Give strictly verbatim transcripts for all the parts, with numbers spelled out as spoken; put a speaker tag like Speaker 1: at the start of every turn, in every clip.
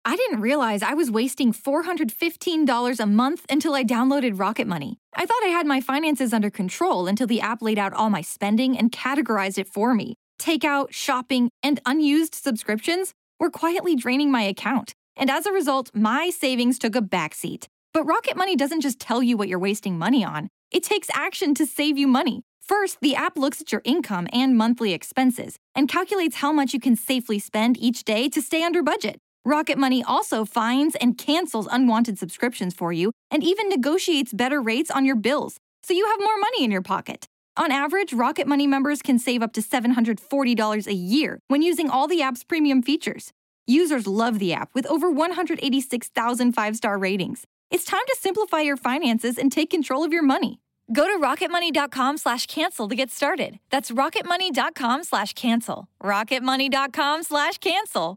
Speaker 1: I didn't realize I was wasting four hundred fifteen dollars a month until I downloaded Rocket Money. I thought I had my finances under control until the app laid out all my spending and categorized it for me. Takeout, shopping, and unused subscriptions were quietly draining my account. And as a result, my savings took a backseat. But Rocket Money doesn't just tell you what you're wasting money on. It takes action to save you money. First, the app looks at your income and monthly expenses and calculates how much you can safely spend each day to stay under budget. Rocket Money also finds and cancels unwanted subscriptions for you and even negotiates better rates on your bills, so you have more money in your pocket. On average, Rocket Money members can save up to seven hundred forty dollars a year when using all the app's premium features. Users love the app with over one hundred eighty-six thousand five-star ratings. It's time to simplify your finances and take control of your money. Go to rocketmoney.com slash cancel to get started. That's rocketmoney.com slash cancel. rocketmoney.com slash cancel.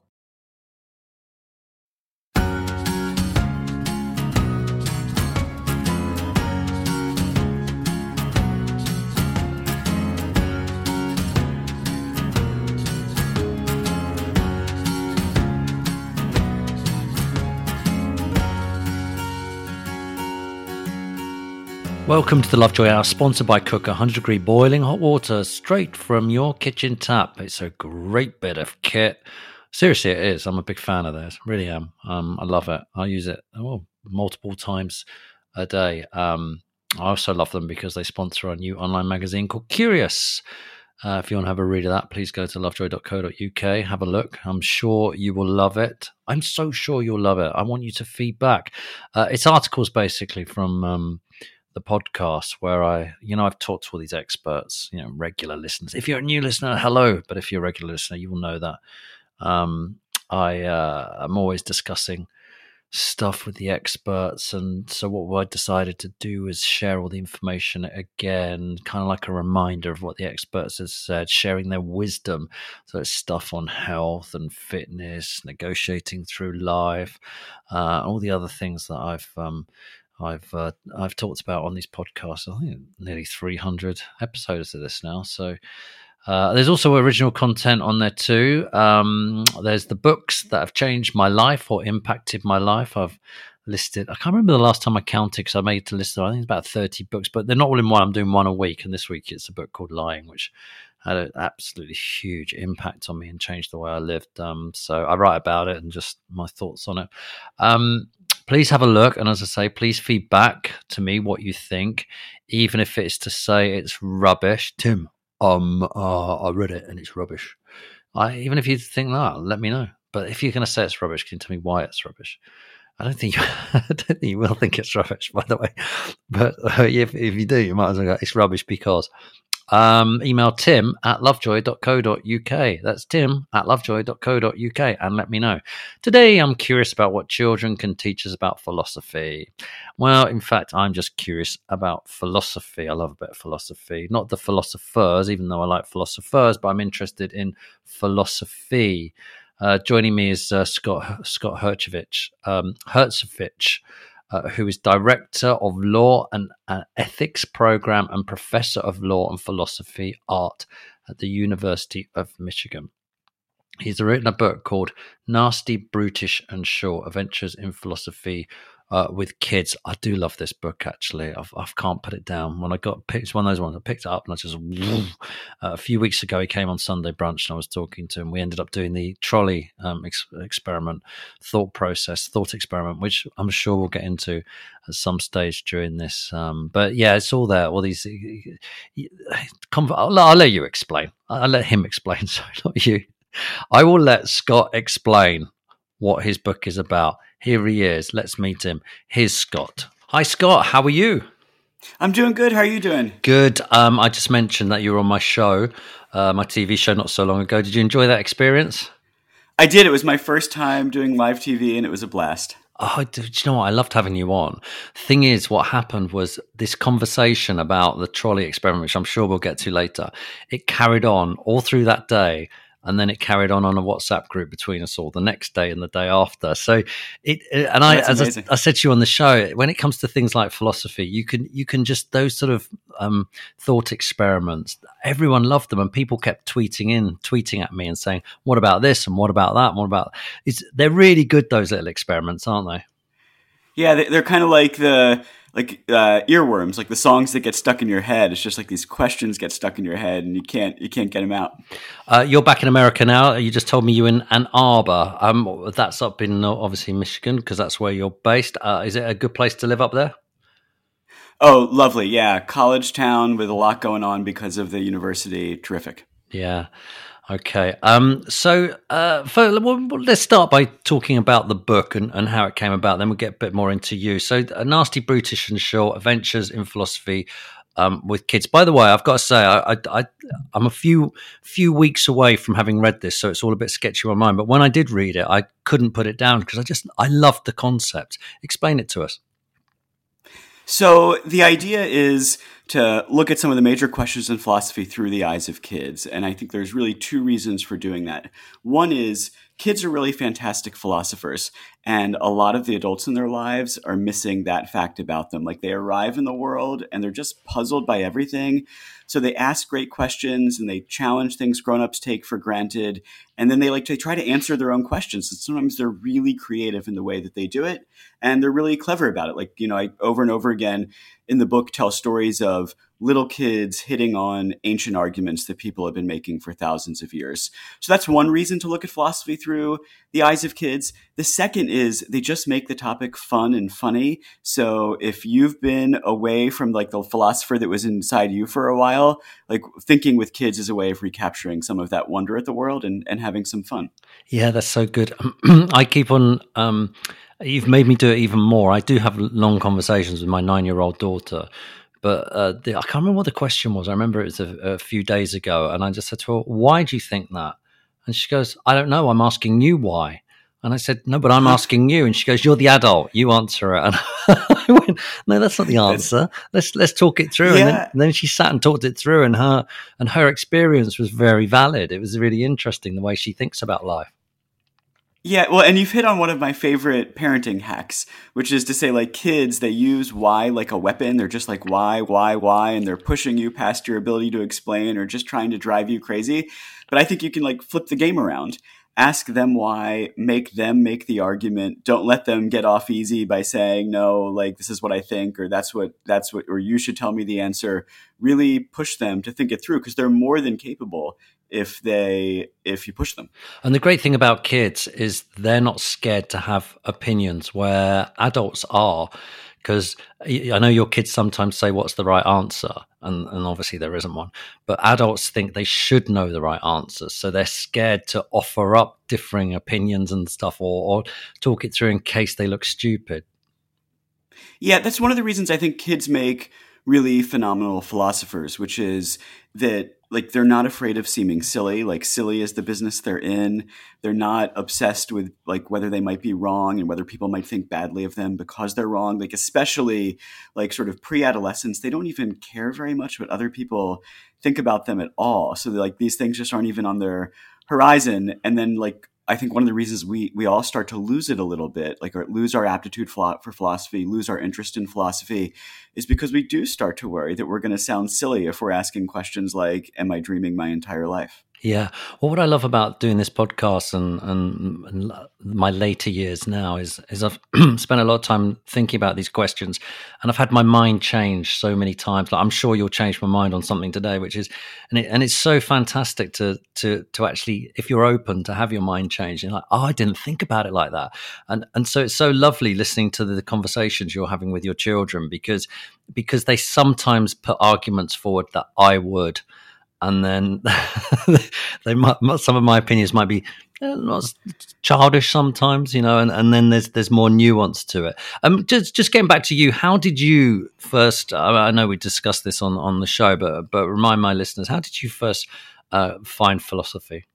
Speaker 2: Welcome to the Lovejoy Hour, sponsored by Cooker. one hundred degree boiling hot water straight from your kitchen tap. It's a great bit of kit. Seriously, it is. I'm a big fan of theirs. Really am. Um, I love it. I use it oh, multiple times a day. Um, I also love them because they sponsor a new online magazine called Curious. Uh, if you want to have a read of that, please go to lovejoy dot co dot uk. Have a look. I'm sure you will love it. I'm so sure you'll love it. I want you to feedback. Uh, it's articles basically from... Um, the podcast where I, you know, I've talked to all these experts, you know, regular listeners. If you're a new listener, hello. But if you're a regular listener, you will know that um, I uh, I'm always discussing stuff with the experts. And so what I decided to do is share all the information again, kind of like a reminder of what the experts have said, sharing their wisdom. So it's stuff on health and fitness, negotiating through life, uh, all the other things that I've um, I've uh, I've talked about on these podcasts. I think nearly three hundred episodes of this now. So uh, there's also original content on there too. Um, there's the books that have changed my life or impacted my life. I've listed, I can't remember the last time I counted because I made to list, I think it's about thirty books, but they're not all in one. I'm doing one a week. And this week it's a book called Lying, which had an absolutely huge impact on me and changed the way I lived. Um, so I write about it and just my thoughts on it. Um, Please have a look, and as I say, please feedback to me what you think, even if it's to say it's rubbish. Tim, um, uh, I read it and it's rubbish. I, even if you think that, let me know. But if you're going to say it's rubbish, can you tell me why it's rubbish? I don't think you, I don't think you will think it's rubbish, by the way. But uh, if, if you do, you might as well go, it's rubbish because. Um, email tim at lovejoy dot co dot uk. That's tim at lovejoy dot co dot uk and let me know. Today, I'm curious about what children can teach us about philosophy. Well, in fact, I'm just curious about philosophy. I love a bit of philosophy. Not the philosophers, even though I like philosophers, but I'm interested in philosophy. Uh, joining me is uh, Scott Scott Hercevich. Um, Hercevich. Uh, who is Director of Law and uh, Ethics Program and Professor of Law and Philosophy Art at the University of Michigan. He's written a book called Nasty, Brutish and Short, Adventures in Philosophy uh, with Kids. I do love this book, actually. I've, I can't put it down. When I got picked, it's one of those ones I picked it up and I just, uh, a few weeks ago, he came on Sunday Brunch and I was talking to him. We ended up doing the trolley um, ex- experiment, thought process, thought experiment, which I'm sure we'll get into at some stage during this. Um, but yeah, it's all there. All these, I'll, I'll let you explain. I'll let him explain. Sorry, not you. I will let Scott explain what his book is about. Here he is. Let's meet him. Here's Scott. Hi, Scott. How are you?
Speaker 3: I'm doing good. How are you doing?
Speaker 2: Good. Um, I just mentioned that you were on my show, uh, my T V show not so long ago. Did you enjoy that experience?
Speaker 3: I did. It was my first time doing live T V, and it was a blast.
Speaker 2: Oh, do you know what? I loved having you on. Thing is, what happened was this conversation about the trolley experiment, which I'm sure we'll get to later, it carried on all through that day. and then it carried on on a WhatsApp group between us all the next day and the day after. So it, it and I,
Speaker 3: That's
Speaker 2: as I, I said to you on the show, when it comes to things like philosophy, you can you can just those sort of um, thought experiments. Everyone loved them, and people kept tweeting in, tweeting at me and saying, "What about this? And what about that? And what about?" It's they're really good, those little experiments, aren't they?
Speaker 3: Yeah, they're kind of like the like uh, earworms, like the songs that get stuck in your head. It's just like these questions get stuck in your head, and you can't you can't get them out.
Speaker 2: Uh, you're back in America now. You just told me you're in Ann Arbor. Um, that's up in uh, obviously Michigan, because that's where you're based. Uh, is it a good place to live up there?
Speaker 3: Oh, lovely. Yeah, college town with a lot going on because of the university. Terrific.
Speaker 2: Yeah. Okay. Um, so uh, for, well, let's start by talking about the book and, and how it came about. Then we'll get a bit more into you. So A Nasty, Brutish and Short, Adventures in Philosophy um, with Kids. By the way, I've got to say, I, I, I, I'm a few few weeks away from having read this, so it's all a bit sketchy on mine. But when I did read it, I couldn't put it down because I just, I loved the concept. Explain it to us.
Speaker 3: So the idea is to look at some of the major questions in philosophy through the eyes of kids. And I think there's really two reasons for doing that. One is kids are really fantastic philosophers, and a lot of the adults in their lives are missing that fact about them. Like they arrive in the world and they're just puzzled by everything. So they ask great questions and they challenge things grown-ups take for granted. And then they like to try to answer their own questions. And sometimes they're really creative in the way that they do it. And they're really clever about it. Like, you know, I over and over again in the book tell stories of little kids hitting on ancient arguments that people have been making for thousands of years. So that's one reason to look at philosophy through the eyes of kids. The second is they just make the topic fun and funny. So if you've been away from like the philosopher that was inside you for a while, like thinking with kids is a way of recapturing some of that wonder at the world and, and having some fun. Yeah,
Speaker 2: that's so good. I keep on... Um, you've made me do it even more. I do have long conversations with my nine-year-old daughter. But uh, the, I can't remember what the question was. I remember it was a, a few days ago. And I just said to her, why do you think that? And she goes, I don't know. I'm asking you why. And I said, no, but I'm asking you. And she goes, you're the adult. You answer it. And I went, no, that's not the answer. Let's let's talk it through. Yeah. And, then, and then she sat and talked it through. And her, and her experience was very valid. It was really interesting the way she thinks about life.
Speaker 3: Yeah, well, and you've hit on one of my favorite parenting hacks, which is to say, like, kids, they use why like a weapon. They're just like, why, why, why, and they're pushing you past your ability to explain or just trying to drive you crazy. But I think you can, like, flip the game around. Ask them why, make them make the argument. Don't let them get off easy by saying, no, like, this is what I think, or that's what, that's what, or you should tell me the answer. Really push them to think it through because they're more than capable if they, if you push them.
Speaker 2: And the great thing about kids is they're not scared to have opinions where adults are. Because I know your kids sometimes say, what's the right answer? And, and obviously there isn't one. But adults think they should know the right answers. So they're scared to offer up differing opinions and stuff or, or talk it through in case they look stupid.
Speaker 3: Yeah, that's one of the reasons I think kids make really phenomenal philosophers, which is that like they're not afraid of seeming silly. Like silly is the business they're in. They're not obsessed with like whether they might be wrong and whether people might think badly of them because they're wrong. Like especially like sort of pre-adolescence, they don't even care very much what other people think about them at all. So like these things just aren't even on their horizon. And then like I think one of the reasons we we all start to lose it a little bit, like or lose our aptitude for philosophy, lose our interest in philosophy, is because we do start to worry that we're going to sound silly if we're asking questions like, am I dreaming my entire life?
Speaker 2: Yeah. Well, what I love about doing this podcast and, and, and my later years now is, is I've spent a lot of time thinking about these questions and I've had my mind change so many times. Like I'm sure you'll change my mind on something today, which is, and it, and it's so fantastic to, to, to actually, if you're open to have your mind change and like, oh, I didn't think about it like that. And, and so it's so lovely listening to the conversations you're having with your children because, because they sometimes put arguments forward that I would. And then they might, some of my opinions might be not childish sometimes, you know, and, and then there's there's more nuance to it. Um, just just getting back to you, how did you first? I know we discussed this on, on the show, but but remind my listeners, how did you first uh, find philosophy?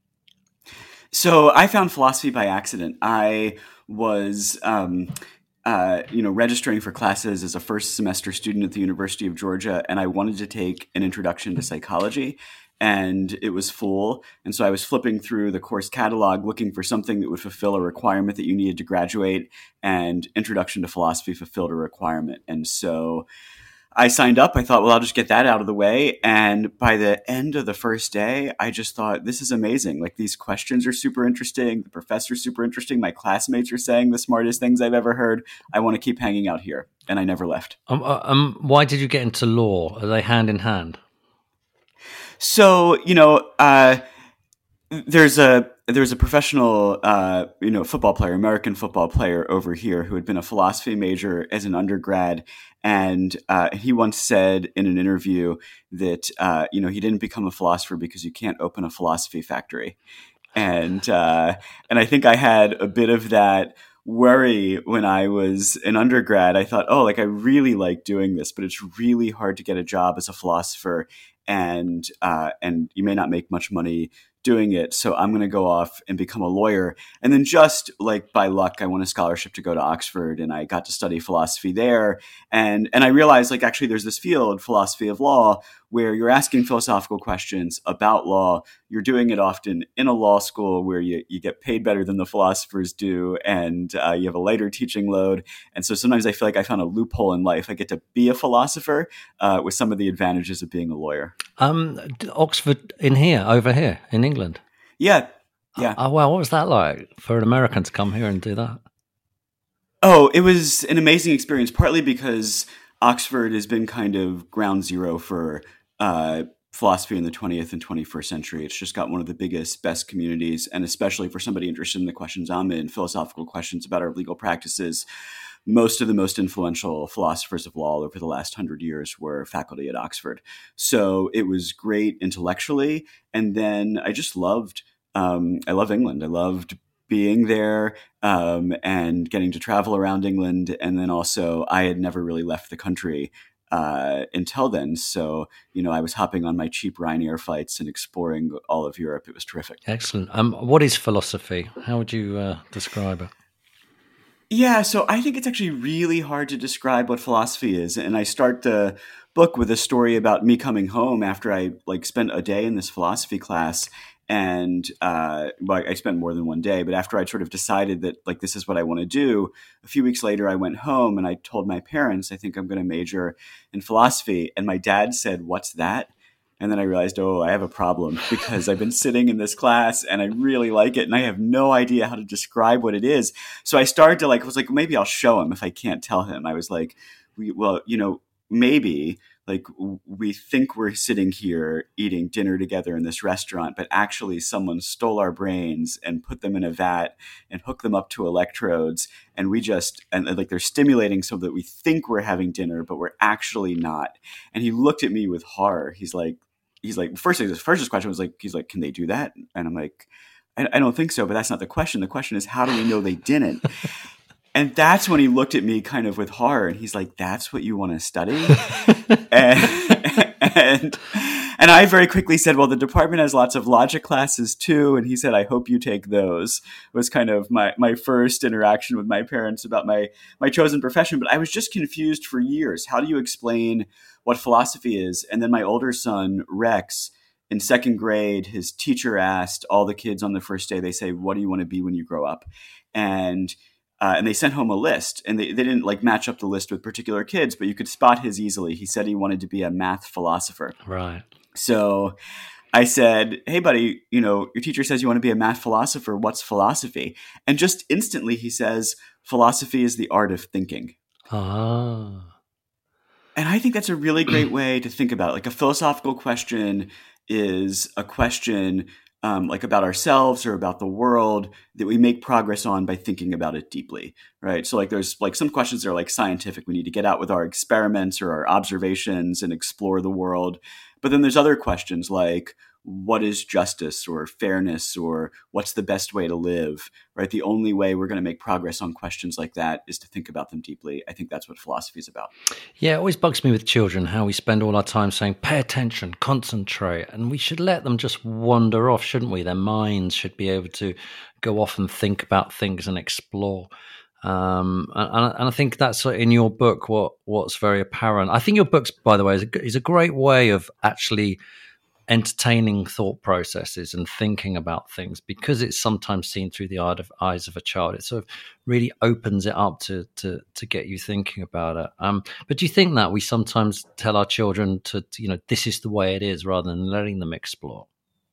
Speaker 3: So I found philosophy by accident. I was. Um, Uh, you know, registering for classes as a first semester student at the University of Georgia, and I wanted to take an introduction to psychology. and it was full. And so I was flipping through the course catalog looking for something that would fulfill a requirement that you needed to graduate, and Introduction to Philosophy fulfilled a requirement. And so I signed up. I thought, well, I'll just get that out of the way. And by the end of the first day, I just thought, this is amazing. Like, these questions are super interesting. The professor's super interesting. My classmates are saying the smartest things I've ever heard. I want to keep hanging out here. And I never left.
Speaker 2: Um, uh, um, why did you get into law? Are they hand in hand?
Speaker 3: So, you know, uh, there's a there's a professional, uh, you know, football player, American football player over here who had been a philosophy major as an undergrad. And uh, he once said in an interview that, uh, you know, he didn't become a philosopher because you can't open a philosophy factory. And uh, and I think I had a bit of that worry when I was an undergrad. I thought, oh, like, I really like doing this, but it's really hard to get a job as a philosopher. And uh, and you may not make much money doing it. So I'm going to go off and become a lawyer. And then just like by luck, I won a scholarship to go to Oxford, and I got to study philosophy there. And and I realized, like, actually there's this field, philosophy of law, where you're asking philosophical questions about law. You're doing it often in a law school where you, you get paid better than the philosophers do, and uh, you have a lighter teaching load. And so sometimes I feel like I found a loophole in life. I get to be a philosopher uh, with some of the advantages of being a lawyer.
Speaker 2: Um, Oxford in here, over here in England?
Speaker 3: Yeah. Yeah.
Speaker 2: Oh, wow. What was that like for an American to come here and do that?
Speaker 3: Oh, it was an amazing experience, partly because Oxford has been kind of ground zero for uh, philosophy in the twentieth and twenty-first century. It's just got one of the biggest, best communities, and especially for somebody interested in the questions I'm in, philosophical questions about our legal practices. Most of the most influential philosophers of law over the last hundred years were faculty at Oxford. So it was great intellectually. And then I just loved, um, I love England. I loved being there um, and getting to travel around England. And then also I had never really left the country uh, until then. So, you know, I was hopping on my cheap Ryanair flights and exploring all of Europe. It was terrific.
Speaker 2: Excellent. Um, what is philosophy? How would you uh, describe it?
Speaker 3: Yeah, so I think it's actually really hard to describe what philosophy is. And I start the book with a story about me coming home after I like spent a day in this philosophy class. And uh, well, I spent more than one day, but after I sort of decided that like this is what I want to do, a few weeks later I went home and I told my parents, I think I'm going to major in philosophy. And my dad said, "What's that?" And then I realized, oh, I have a problem because I've been sitting in this class and I really like it and I have no idea how to describe what it is. So I started to like, I was like, maybe I'll show him if I can't tell him. I was like, we, well, you know, maybe like we think we're sitting here eating dinner together in this restaurant, but actually someone stole our brains and put them in a vat and hooked them up to electrodes. And we just, and like they're stimulating so that we think we're having dinner, but we're actually not. And he looked at me with horror. He's like, He's like, first, his first question was like, he's like, can they do that? And I'm like, I, I don't think so, but that's not the question. The question is, how do we know they didn't? And that's when he looked at me kind of with horror and he's like, that's what you want to study? and, and, and I very quickly said, well, the department has lots of logic classes too. And he said, I hope you take those. It was kind of my, my first interaction with my parents about my, my chosen profession. But I was just confused for years. How do you explain what philosophy is? And then my older son, Rex, in second grade, his teacher asked all the kids on the first day, they say, what do you want to be when you grow up? And Uh, and they sent home a list, and they, they didn't like match up the list with particular kids, but you could spot his easily. He said he wanted to be a math philosopher.
Speaker 2: Right.
Speaker 3: So I said, hey, buddy, you know, your teacher says you want to be a math philosopher. What's philosophy? And just instantly he says, philosophy is the art of thinking.
Speaker 2: Ah.
Speaker 3: And I think that's a really great way to think about it. Like a philosophical question is a question Um, like about ourselves or about the world that we make progress on by thinking about it deeply, right? So like there's like some questions that are like scientific. We need to get out with our experiments or our observations and explore the world. But then there's other questions like, what is justice or fairness or what's the best way to live, right? The only way we're going to make progress on questions like that is to think about them deeply. I think that's what philosophy is about.
Speaker 2: Yeah, it always bugs me with children how we spend all our time saying, pay attention, concentrate, and we should let them just wander off, shouldn't we? Their minds should be able to go off and think about things and explore. Um, and, and I think that's in your book what what's very apparent. I think your books, by the way, is a, is a great way of actually entertaining thought processes and thinking about things, because it's sometimes seen through the eye of, eyes of a child. It sort of really opens it up to to to get you thinking about it. Um, but do you think that we sometimes tell our children to, to, you know, this is the way it is, rather than letting them explore?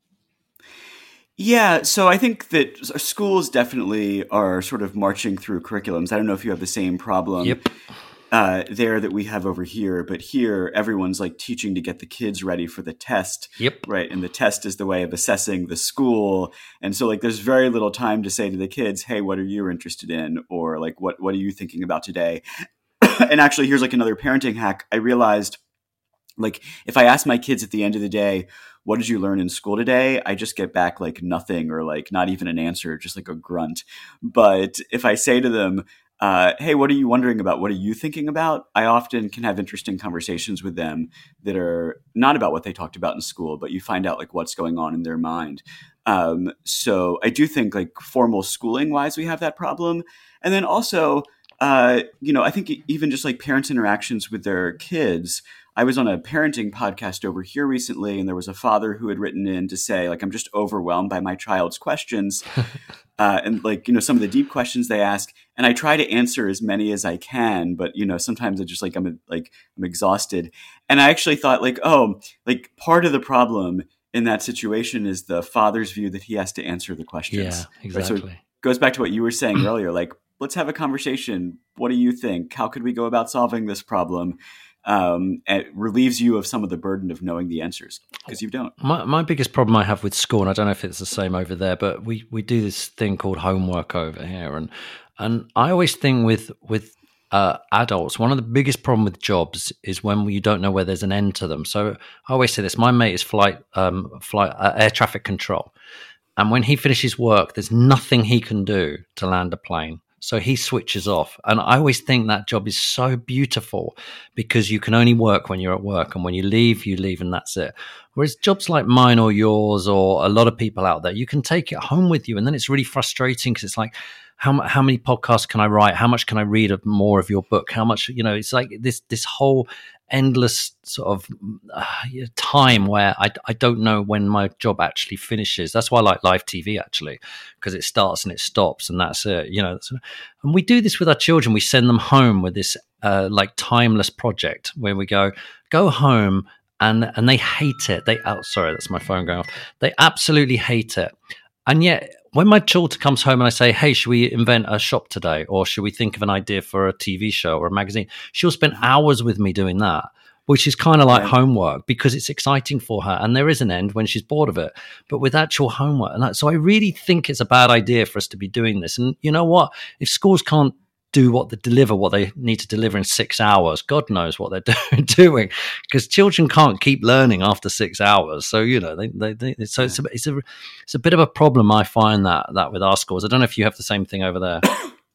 Speaker 3: Yeah, so I think that schools definitely are sort of marching through curriculums. I don't know if you have the same problem.
Speaker 2: Yep.
Speaker 3: Uh, there that we have over here, but here everyone's like teaching to get the kids ready for the test.
Speaker 2: Yep.
Speaker 3: Right. And the test is the way of assessing the school. And so like there's very little time to say to the kids, hey, what are you interested in? Or like, what, what are you thinking about today? And actually, here's like another parenting hack. I realized, like, if I ask my kids at the end of the day, what did you learn in school today? I just get back like nothing, or like not even an answer, just like a grunt. But if I say to them, Uh, hey, what are you wondering about? What are you thinking about? I often can have interesting conversations with them that are not about what they talked about in school, but you find out like what's going on in their mind. Um, so I do think like formal schooling wise, we have that problem. And then also, uh, you know, I think even just like parents' interactions with their kids. I was on a parenting podcast over here recently, and there was a father who had written in to say, like, I'm just overwhelmed by my child's questions. Uh, and like, you know, some of the deep questions they ask, and I try to answer as many as I can, but, you know, sometimes I just like, I'm like, I'm exhausted. And I actually thought like, oh, like part of the problem in that situation is the father's view that he has to answer the questions.
Speaker 2: Yeah, exactly.
Speaker 3: Right? So it goes back to what you were saying earlier, like, let's have a conversation. What do you think? How could we go about solving this problem? Um, it relieves you of some of the burden of knowing the answers, because you don't.
Speaker 2: My my biggest problem I have with school, and I don't know if it's the same over there, but we, we do this thing called homework over here, and and I always think with with uh, adults, one of the biggest problem with jobs is when you don't know where there's an end to them. So I always say this: my mate is flight um, flight uh, air traffic control, and when he finishes work, there's nothing he can do to land a plane. So he switches off. And I always think that job is so beautiful, because you can only work when you're at work, and when you leave, you leave, and that's it. Whereas jobs like mine or yours or a lot of people out there, you can take it home with you. And then it's really frustrating, because it's like, how how many podcasts can I write? How much can I read of more of your book? How much, you know, it's like this this whole endless sort of uh, time where I, I don't know when my job actually finishes. That's why I like live T V, actually, because it starts and it stops, and that's it. You know, and we do this with our children. We send them home with this uh, like timeless project where we go, go home, and and they hate it. They oh sorry, that's my phone going off. They absolutely hate it, and yet. When my daughter comes home and I say, hey, should we invent a shop today? Or should we think of an idea for a T V show or a magazine? She'll spend hours with me doing that, which is kind of like yeah. homework, because it's exciting for her. And there is an end when she's bored of it. But with actual homework. And that, so I really think it's a bad idea for us to be doing this. And you know what? If schools can't do what they deliver, what they need to deliver in six hours, God knows what they're do- doing, because children can't keep learning after six hours. So, you know, they, they, they so yeah. it's a, it's a, it's a bit of a problem. I find that, that with our schools. I don't know if you have the same thing over there.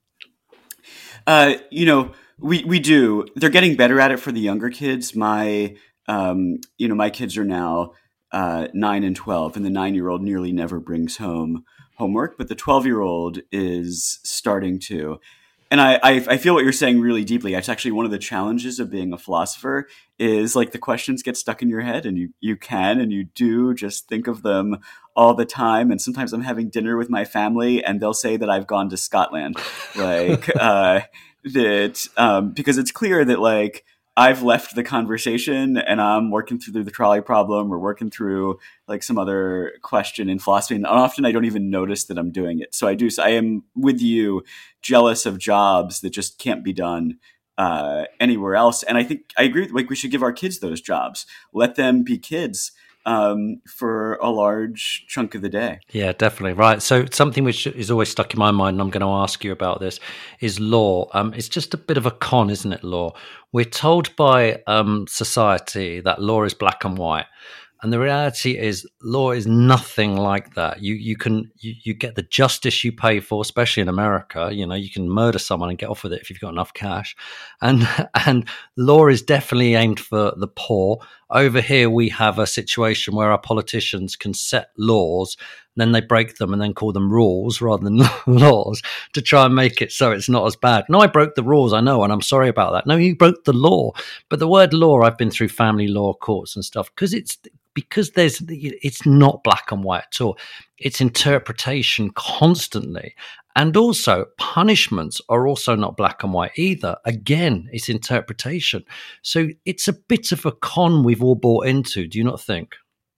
Speaker 3: Uh, you know, we, we do, they're getting better at it for the younger kids. My, um, you know, my kids are now, uh, nine and twelve, and the nine year old nearly never brings home homework, but the twelve year old is starting to. And I, I, I feel what you're saying really deeply. It's actually one of the challenges of being a philosopher is like the questions get stuck in your head, and you, you can and you do just think of them all the time. And sometimes I'm having dinner with my family and they'll say that I've gone to Scotland, like uh, that um, because it's clear that like I've left the conversation and I'm working through the trolley problem or working through like some other question in philosophy. And often I don't even notice that I'm doing it. So I do. So I am with you, jealous of jobs that just can't be done uh, anywhere else. And I think I agree. Like we should give our kids those jobs. Let them be kids um, for a large chunk of the day.
Speaker 2: Yeah, definitely. Right. So something which is always stuck in my mind, and I'm going to ask you about this, is law. Um, it's just a bit of a con, isn't it, law? We're told by um, society that law is black and white. And the reality is law is nothing like that. You you can you, you get the justice you pay for, especially in America. You know, you can murder someone and get off with it if you've got enough cash. And and law is definitely aimed for the poor. over here we have a situation where our politicians can set laws, then they break them and then call them rules rather than laws to try and make it so it's not as bad. No, I broke the rules, I know, and I'm sorry about that. No, you broke the law. But the word law, I've been through family law courts and stuff, because it's because there's it's not black and white at all. It's interpretation constantly. And also punishments are also not black and white either. Again, it's interpretation. So it's a bit of a con we've all bought into, do you not think?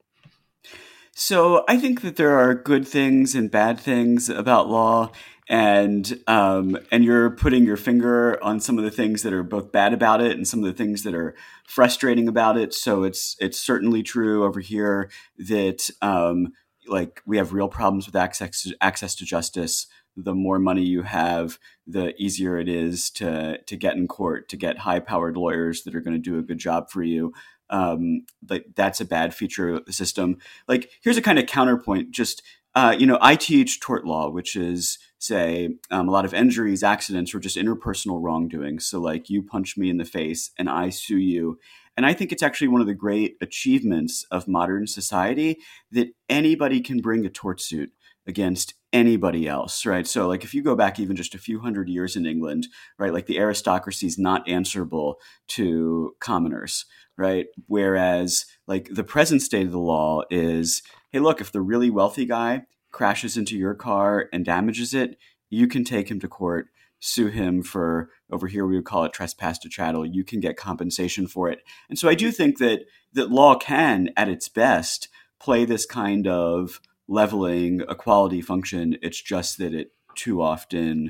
Speaker 3: So I think that there are good things and bad things about law, and um, and you're putting your finger on some of the things that are both bad about it and some of the things that are frustrating about it. So it's it's certainly true over here that um, like we have real problems with access to, access to justice. The more money you have, the easier it is to to get in court, to get high-powered lawyers that are going to do a good job for you. Um, but that's a bad feature of the system. Like, here's a kind of counterpoint. Just, uh, you know, I teach tort law, which is, say, um, a lot of injuries, accidents, or just interpersonal wrongdoing. So, like, you punch me in the face and I sue you. And I think it's actually one of the great achievements of modern society that anybody can bring a tort suit against anybody else, right? So like if you go back even just a few hundred years in England, right, like the aristocracy is not answerable to commoners, right? Whereas like the present state of the law is, hey, look, if the really wealthy guy crashes into your car and damages it, you can take him to court, sue him for, over here we would call it trespass to chattel. You can get compensation for it. And so I do think that that law can, at its best, play this kind of leveling equality function. It's just that it too often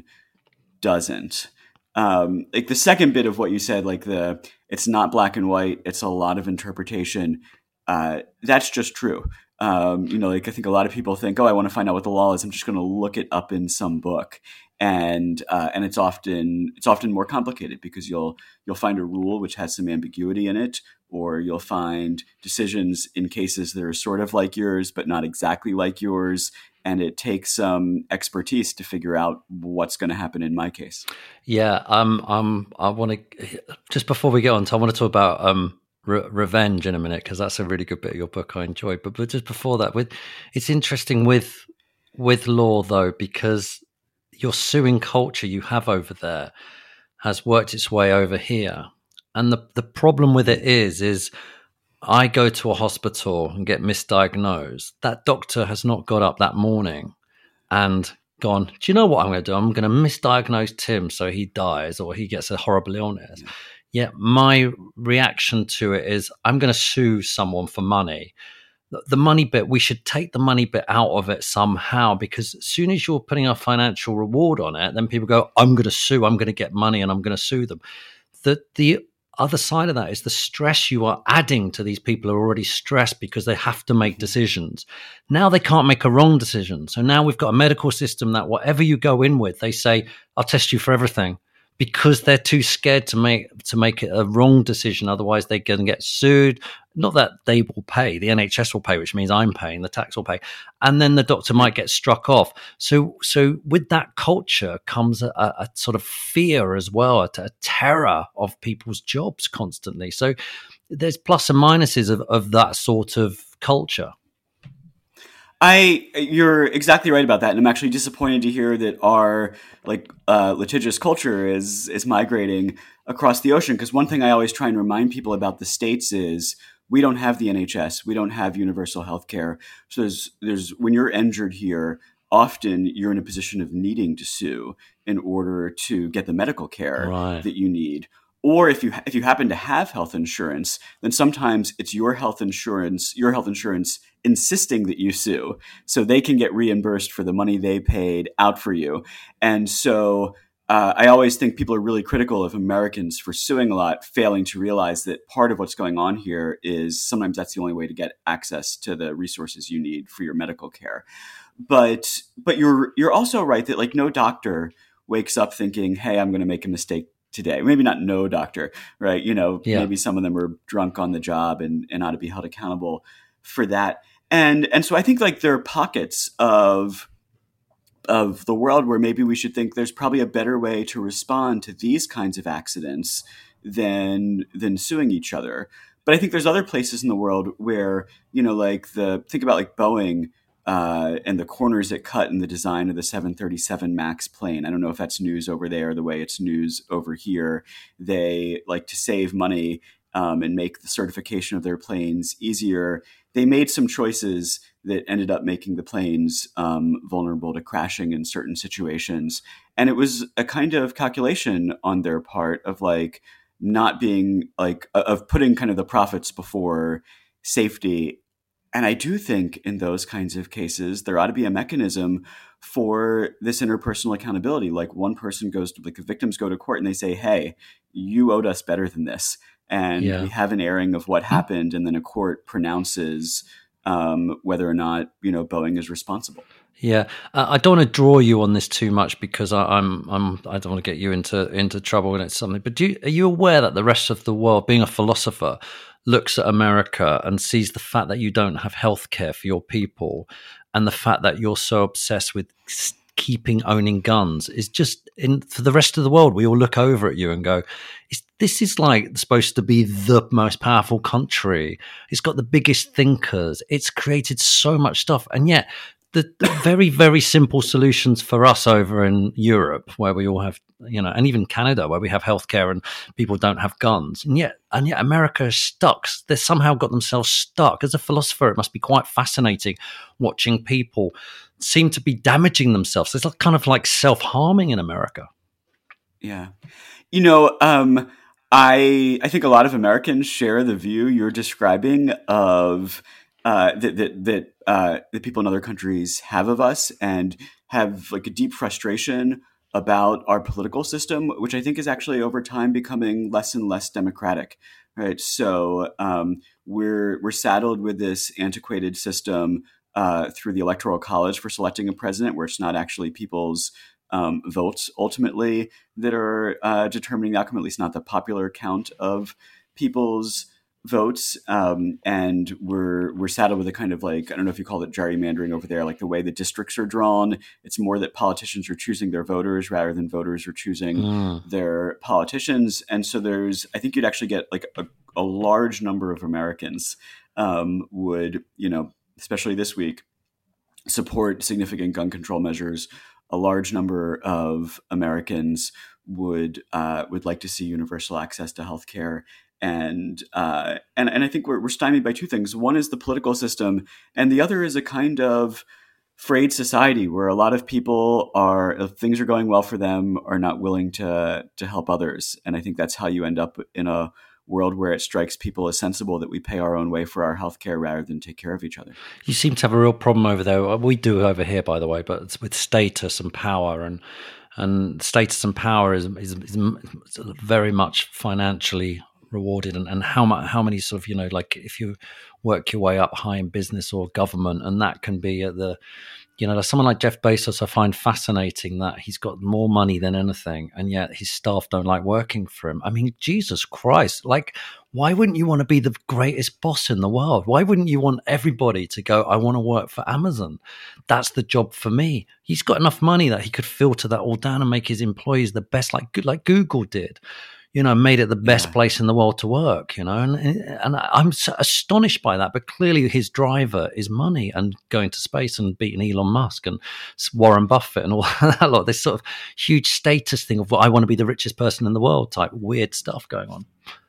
Speaker 3: doesn't. Um, like the second bit of what you said, like the it's not black and white, it's a lot of interpretation. Uh, that's just true. Um, you know, like I think a lot of people think, oh, I want to find out what the law is. I'm just going to look it up in some book, and uh, and it's often it's often more complicated because you'll you'll find a rule which has some ambiguity in it, or you'll find decisions in cases that are sort of like yours but not exactly like yours, and it takes some expertise to figure out what's going to happen in my case.
Speaker 2: Yeah, um, um, I want to just before we get on, I want to talk about um. Re- revenge in a minute, because that's a really good bit of your book I enjoyed. But but just before that, with it's interesting with with law though, because your suing culture you have over there has worked its way over here, and the the problem with it is is I go to a hospital and get misdiagnosed. That doctor has not got up that morning and gone, do you know what I'm going to do? I'm going to misdiagnose Tim so he dies or he gets a horrible illness. Yeah. Yeah, my reaction to it is I'm going to sue someone for money. The money bit, we should take the money bit out of it somehow, because as soon as you're putting a financial reward on it, then people go, I'm going to sue, I'm going to get money and I'm going to sue them. The, the other side of that is the stress you are adding to these people who are already stressed because they have to make decisions. Now they can't make a wrong decision. So now we've got a medical system that whatever you go in with, they say, I'll test you for everything, because they're too scared to make to make it a wrong decision. Otherwise, they're going to get sued. Not that they will pay. The N H S will pay, which means I'm paying. The tax will pay. And then the doctor might get struck off. So so with that culture comes a, a sort of fear as well, a, a terror of people's jobs constantly. So there's plus and minuses of, of that sort of culture.
Speaker 3: I, you're exactly right about that, and I'm actually disappointed to hear that our like uh, litigious culture is is migrating across the ocean. Because one thing I always try and remind people about the States is we don't have the N H S, we don't have universal health care. So there's there's when you're injured here, often you're in a position of needing to sue in order to get the medical care right. that you need. Or if you if you happen to have health insurance, then sometimes it's your health insurance, your health insurance insisting that you sue, so they can get reimbursed for the money they paid out for you. And so uh, I always think people are really critical of Americans for suing a lot, failing to realize that part of what's going on here is sometimes that's the only way to get access to the resources you need for your medical care. But but you're you're also right that like no doctor wakes up thinking, hey, I'm going to make a mistake today. Maybe not no doctor, right? You know, yeah. Maybe some of them are drunk on the job and, and ought to be held accountable for that. And and so I think like there are pockets of of the world where maybe we should think there's probably a better way to respond to these kinds of accidents than than suing each other. but I think there's other places in the world where, you know, like the think about like Boeing uh, and the corners it cut in the design of the seven thirty-seven MAX plane. I don't know if that's news over there the way it's news over here. They like to save money um, and make the certification of their planes easier. They made some choices that ended up making the planes um, vulnerable to crashing in certain situations. And it was a kind of calculation on their part of like not being like, of putting kind of the profits before safety. And I do think in those kinds of cases, there ought to be a mechanism for this interpersonal accountability. Like one person goes to, like the victims go to court and they say, hey, you owed us better than this. And
Speaker 2: Yeah.
Speaker 3: we have an airing of what happened. And then a court pronounces um, whether or not, you know, Boeing is responsible.
Speaker 2: Yeah, uh, I don't want to draw you on this too much because I, I'm, I'm, I don't want to get you into into trouble when it's something. But do you, are you aware that the rest of the world, being a philosopher, looks at America and sees the fact that you don't have healthcare for your people, and the fact that you're so obsessed with keeping owning guns is just in for the rest of the world. We all look over at you and go, this is like supposed to be the most powerful country. It's got the biggest thinkers. It's created so much stuff, and yet. The, the very, very simple solutions for us over in Europe, where we all have, you know, and even Canada, where we have healthcare and people don't have guns, and yet, and yet, America is stuck. They've somehow got themselves stuck. As a philosopher, it must be quite fascinating watching people seem to be damaging themselves. It's kind of like self-harming in America.
Speaker 3: Yeah, you know, um, I I think a lot of Americans share the view you're describing of. Uh, that that that, uh, that people in other countries have of us, and have like a deep frustration about our political system, which I think is actually over time becoming less and less democratic. Right, so um, we're we're saddled with this antiquated system uh, through the Electoral College for selecting a president, where it's not actually people's um, votes ultimately that are uh, determining the outcome. At least not the popular count of people's votes, um, and we're we're saddled with a kind of like, I don't know if you call it gerrymandering over there, like the way the districts are drawn. It's more that politicians are choosing their voters rather than voters are choosing mm. their politicians. And so there's, I think you'd actually get like a, a large number of Americans um, would, you know, especially this week, support significant gun control measures. A large number of Americans would uh, would like to see universal access to healthcare. And, uh, and and I think we're, we're stymied by two things. One is the political system, and the other is a kind of frayed society where a lot of people are, if things are going well for them, are not willing to to help others. And I think that's how you end up in a world where it strikes people as sensible that we pay our own way for our healthcare rather than take care of each other.
Speaker 2: You seem to have a real problem over there. We do over here, by the way, but it's with status and power, and and status and power is is, is very much financially rewarded, and, and how much, how many sort of, you know, like if you work your way up high in business or government, and that can be at the, you know, someone like Jeff Bezos, I find fascinating that he's got more money than anything, and yet his staff don't like working for him. I mean, Jesus Christ, like, why wouldn't you want to be the greatest boss in the world? Why wouldn't you want everybody to go, I want to work for Amazon? That's the job for me. He's got enough money that he could filter that all down and make his employees the best, like like Google did. You know, made it the best yeah. place in the world to work, you know, and and I'm so astonished by that. But clearly his driver is money and going to space and beating Elon Musk and Warren Buffett and all that lot. This sort of huge status thing of what I want to be the richest person in the world type weird stuff going on.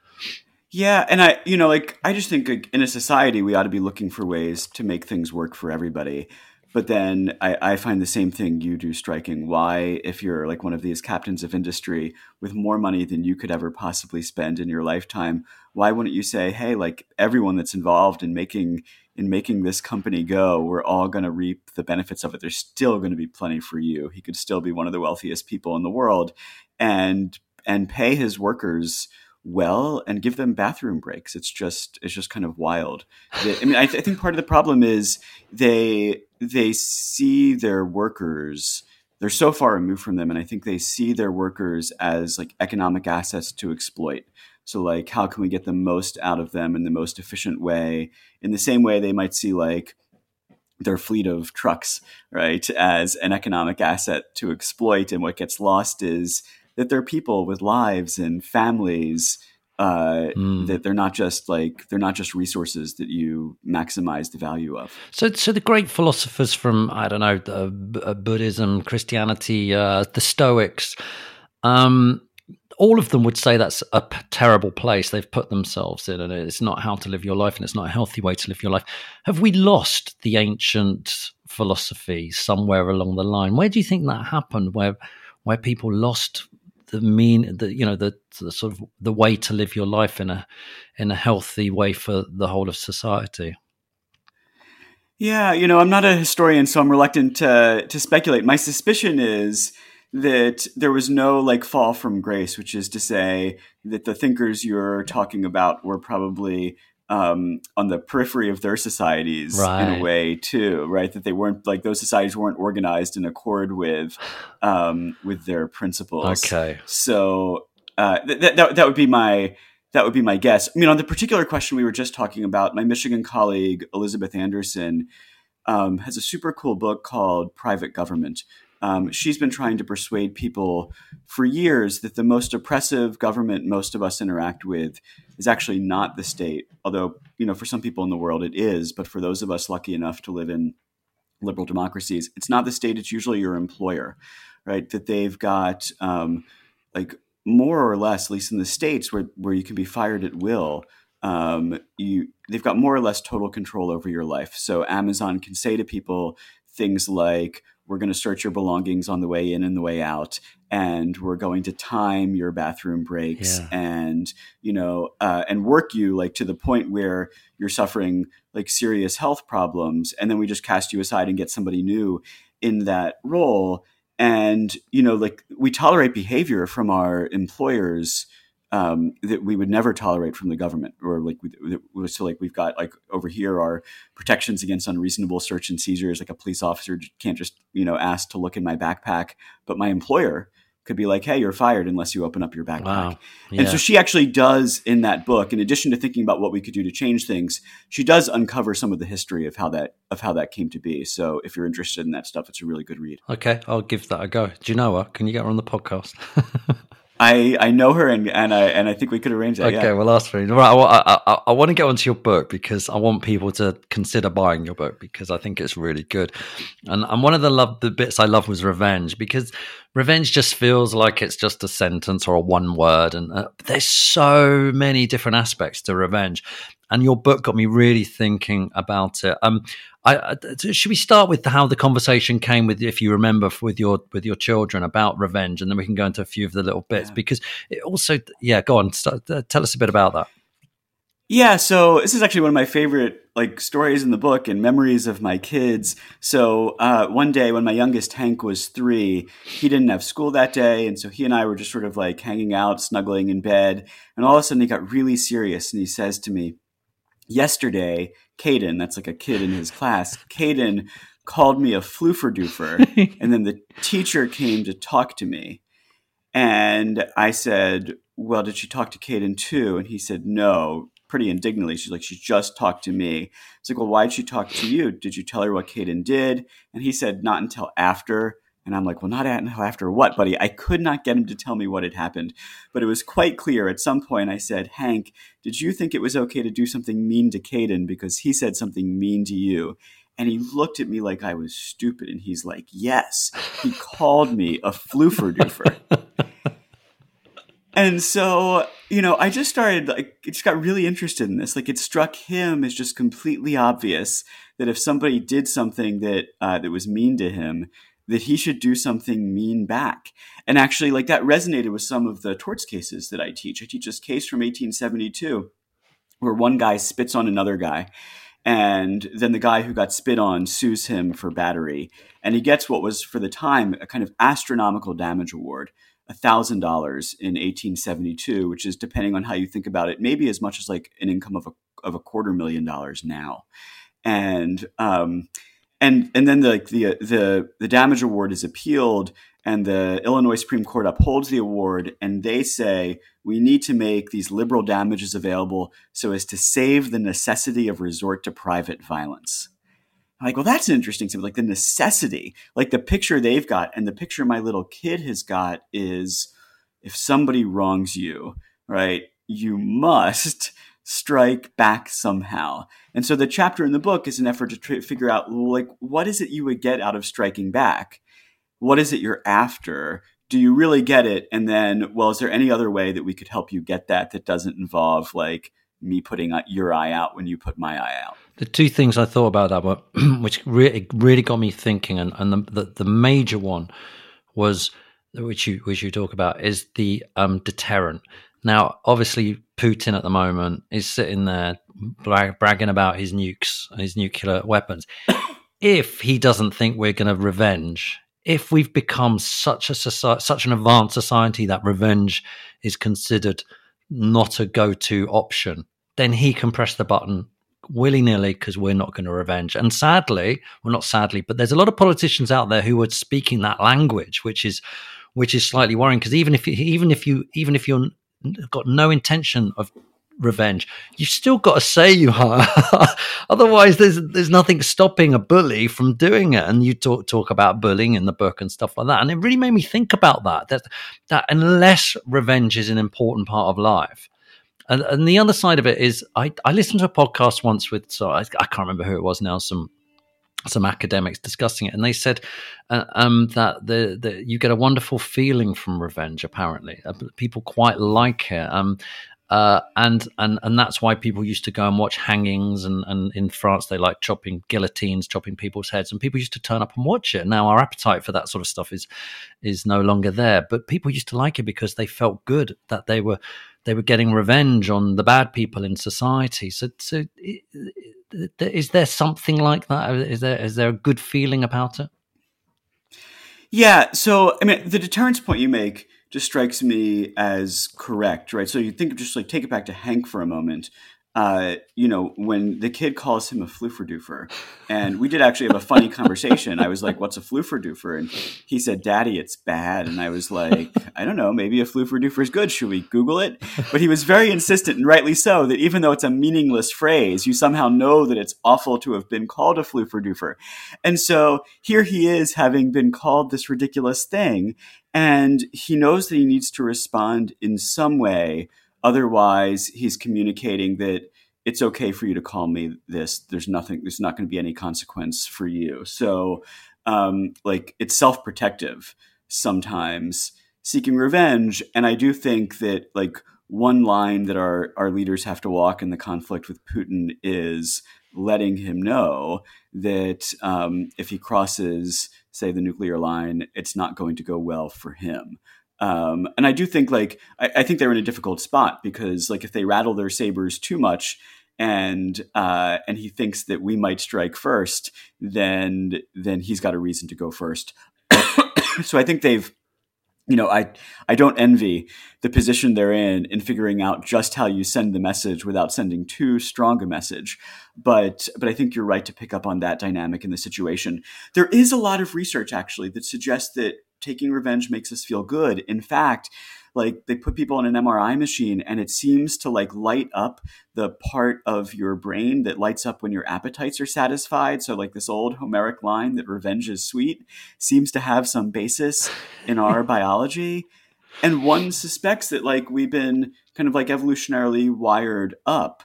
Speaker 3: Yeah. And I, you know, like, I just think like, in a society, we ought to be looking for ways to make things work for everybody. But then I, I find the same thing you do striking. Why, if you're like one of these captains of industry with more money than you could ever possibly spend in your lifetime, why wouldn't you say, hey, like everyone that's involved in making in making this company go, we're all going to reap the benefits of it. There's still going to be plenty for you. He could still be one of the wealthiest people in the world, and and pay his workers well and give them bathroom breaks. It's just it's just kind of wild. I mean, I, th- I think part of the problem is they they see their workers, they're so far removed from them, and I think they see their workers as like economic assets to exploit. So like, how can we get the most out of them in the most efficient way? In the same way they might see like their fleet of trucks, right, as an economic asset to exploit. And what gets lost is that they're people with lives and families uh,
Speaker 2: Mm.
Speaker 3: that they're not just like they're not just resources that you maximize the value of.
Speaker 2: So, so the great philosophers from I don't know the, uh, Buddhism, Christianity, uh, the Stoics, um, all of them would say that's a p- terrible place they've put themselves in, and it's not how to live your life, and it's not a healthy way to live your life. Have we lost the ancient philosophy somewhere along the line? Where do you think that happened? Where where people lost the mean, the you know, the, the sort of the way to live your life in a in a healthy way for the whole of society?
Speaker 3: Yeah, you know, I'm not a historian, so I'm reluctant to to speculate. My suspicion is that there was no like fall from grace, which is to say that the thinkers you're talking about were probably um, on the periphery of their societies
Speaker 2: Right.
Speaker 3: in a way too, right? That they weren't like those societies weren't organized in accord with um, with their principles.
Speaker 2: Okay.
Speaker 3: So uh, th- th- that that would be my that would be my guess. I mean, on the particular question we were just talking about, my Michigan colleague Elizabeth Anderson um, has a super cool book called Private Government. Um, she's been trying to persuade people for years that the most oppressive government most of us interact with is actually not the state. Although, you know, for some people in the world it is, but for those of us lucky enough to live in liberal democracies, it's not the state. It's usually your employer, right? That they've got um, like more or less, at least in the States where, where you can be fired at will. Um, you, they've got more or less total control over your life. So Amazon can say to people things like, we're going to search your belongings on the way in and the way out, and we're going to time your bathroom breaks
Speaker 2: Yeah.
Speaker 3: and, you know, uh, and work you like to the point where you're suffering like serious health problems. And then we just cast you aside and get somebody new in that role. And, you know, like we tolerate behavior from our employers um, that we would never tolerate from the government, or like we, so like we've got like over here are protections against unreasonable search and seizures. Like a police officer can't just, you know, ask to look in my backpack, but my employer could be like, hey, you're fired unless you open up your backpack.
Speaker 2: Wow. Yeah.
Speaker 3: And so she actually does in that book, in addition to thinking about what we could do to change things, she does uncover some of the history of how that of how that came to be. So if you're interested in that stuff, it's a really good read.
Speaker 2: Okay, I'll give that a go. Do you know her? Can you get her on the podcast?
Speaker 3: I, I know her and, and I and I think we could arrange that.
Speaker 2: Okay,
Speaker 3: yeah.
Speaker 2: well, ask for right. I, I, I want to get onto your book because I want people to consider buying your book because I think it's really good. And and one of the love the bits I love was revenge, because revenge just feels like it's just a sentence or a one word, and uh, there's so many different aspects to revenge. And your book got me really thinking about it. Um, I, I, should we start with how the conversation came with, if you remember, with your with your children about revenge, and then we can go into a few of the little bits
Speaker 3: Yeah.
Speaker 2: because it also, yeah, go on, start, uh, tell us a bit about that.
Speaker 3: Yeah, so this is actually one of my favorite like stories in the book and memories of my kids. So uh, one day when my youngest Hank was three, he didn't have school that day, and so he and I were just sort of like hanging out, snuggling in bed, and all of a sudden he got really serious and he says to me, yesterday, Caden, that's like a kid in his class, Caden called me a floofer-doofer, and then the teacher came to talk to me. And I said, well, did she talk to Caden too? And he said, no, pretty indignantly. She's like, she just talked to me. It's like, well, why'd she talk to you? Did you tell her what Caden did? And he said, not until after. And I'm like, well, not until after what, buddy? I could not get him to tell me what had happened. But it was quite clear at some point I said, Hank, did you think it was okay to do something mean to Caden because he said something mean to you? And he looked at me like I was stupid. And he's like, yes, he called me a floofer-doofer. And so, you know, I just started, like, I just got really interested in this. Like, it struck him as just completely obvious that if somebody did something that uh, that was mean to him, that he should do something mean back. And actually, like, that resonated with some of the torts cases that I teach. I teach this case from eighteen seventy-two where one guy spits on another guy. And then the guy who got spit on sues him for battery. And he gets what was, for the time, a kind of astronomical damage award, one thousand dollars in eighteen seventy-two, which is, depending on how you think about it, maybe as much as like an income of a, of a quarter million dollars now. And um, and and then the, the the the damage award is appealed, and the Illinois Supreme Court upholds the award, and they say we need to make these liberal damages available so as to save the necessity of resort to private violence. I'm like, well, that's interesting. So like the necessity, like the picture they've got and the picture my little kid has got is if somebody wrongs you, right, you must strike back somehow. And so the chapter in the book is an effort to try, figure out, like, what is it you would get out of striking back? What is it you're after? Do you really get it? And then, well, is there any other way that we could help you get that that doesn't involve, like, me putting your eye out when you put my eye out?
Speaker 2: The two things I thought about that were, which really, really got me thinking, and, and the, the, the major one was, which you which you talk about, is the um, deterrent. Now, obviously, Putin at the moment is sitting there brag, bragging about his nukes, his nuclear weapons. If he doesn't think we're going to revenge, if we've become such a society, such an advanced society that revenge is considered not a go-to option, then he can press the button willy-nilly because we're not going to revenge. And sadly, well, not sadly, but there's a lot of politicians out there who are speaking that language, which is which is slightly worrying. Because even if you, even if you even if you're got no intention of revenge, you've still got to say you are. Otherwise, there's there's nothing stopping a bully from doing it. And you talk talk about bullying in the book and stuff like that. And it really made me think about that. That that unless revenge is an important part of life. And, and the other side of it is, I, I listened to a podcast once with, so I, I can't remember who it was now, some some academics discussing it, and they said uh, um, that the, the you get a wonderful feeling from revenge. Apparently, uh, people quite like it, um, uh, and and and that's why people used to go and watch hangings, and, and in France they like chopping guillotines, chopping people's heads, and people used to turn up and watch it. Now our appetite for that sort of stuff is is no longer there, but people used to like it because they felt good that they were. They were getting revenge on the bad people in society. So, so is there something like that? Is there is there a good feeling about it?
Speaker 3: Yeah. So, I mean, the deterrence point you make just strikes me as correct, right? So you think of just like take it back to Hank for a moment. Uh, you know, when the kid calls him a floofer-doofer, and we did actually have a funny conversation. I was like, what's a floofer-doofer? And he said, Daddy, it's bad. And I was like, I don't know, maybe a floofer-doofer is good. Should we Google it? But he was very insistent, and rightly so, that even though it's a meaningless phrase, you somehow know that it's awful to have been called a floofer-doofer. And so here he is having been called this ridiculous thing, and he knows that he needs to respond in some way. Otherwise, he's communicating that it's okay for you to call me this. There's nothing, there's not going to be any consequence for you. So, um, like, it's self-protective sometimes, seeking revenge. And I do think that, like, one line that our, our leaders have to walk in the conflict with Putin is letting him know that um, if he crosses, say, the nuclear line, it's not going to go well for him. Um, and I do think, like, I, I think they're in a difficult spot because, like, if they rattle their sabers too much and uh, and he thinks that we might strike first, then then he's got a reason to go first. So I think they've, you know, I I don't envy the position they're in in figuring out just how you send the message without sending too strong a message. But but I think you're right to pick up on that dynamic in the situation. There is a lot of research, actually, that suggests that taking revenge makes us feel good. In fact, like, they put people in an M R I machine and it seems to, like, light up the part of your brain that lights up when your appetites are satisfied. So, like, this old Homeric line that revenge is sweet seems to have some basis in our biology. And one suspects that, like, we've been kind of, like, evolutionarily wired up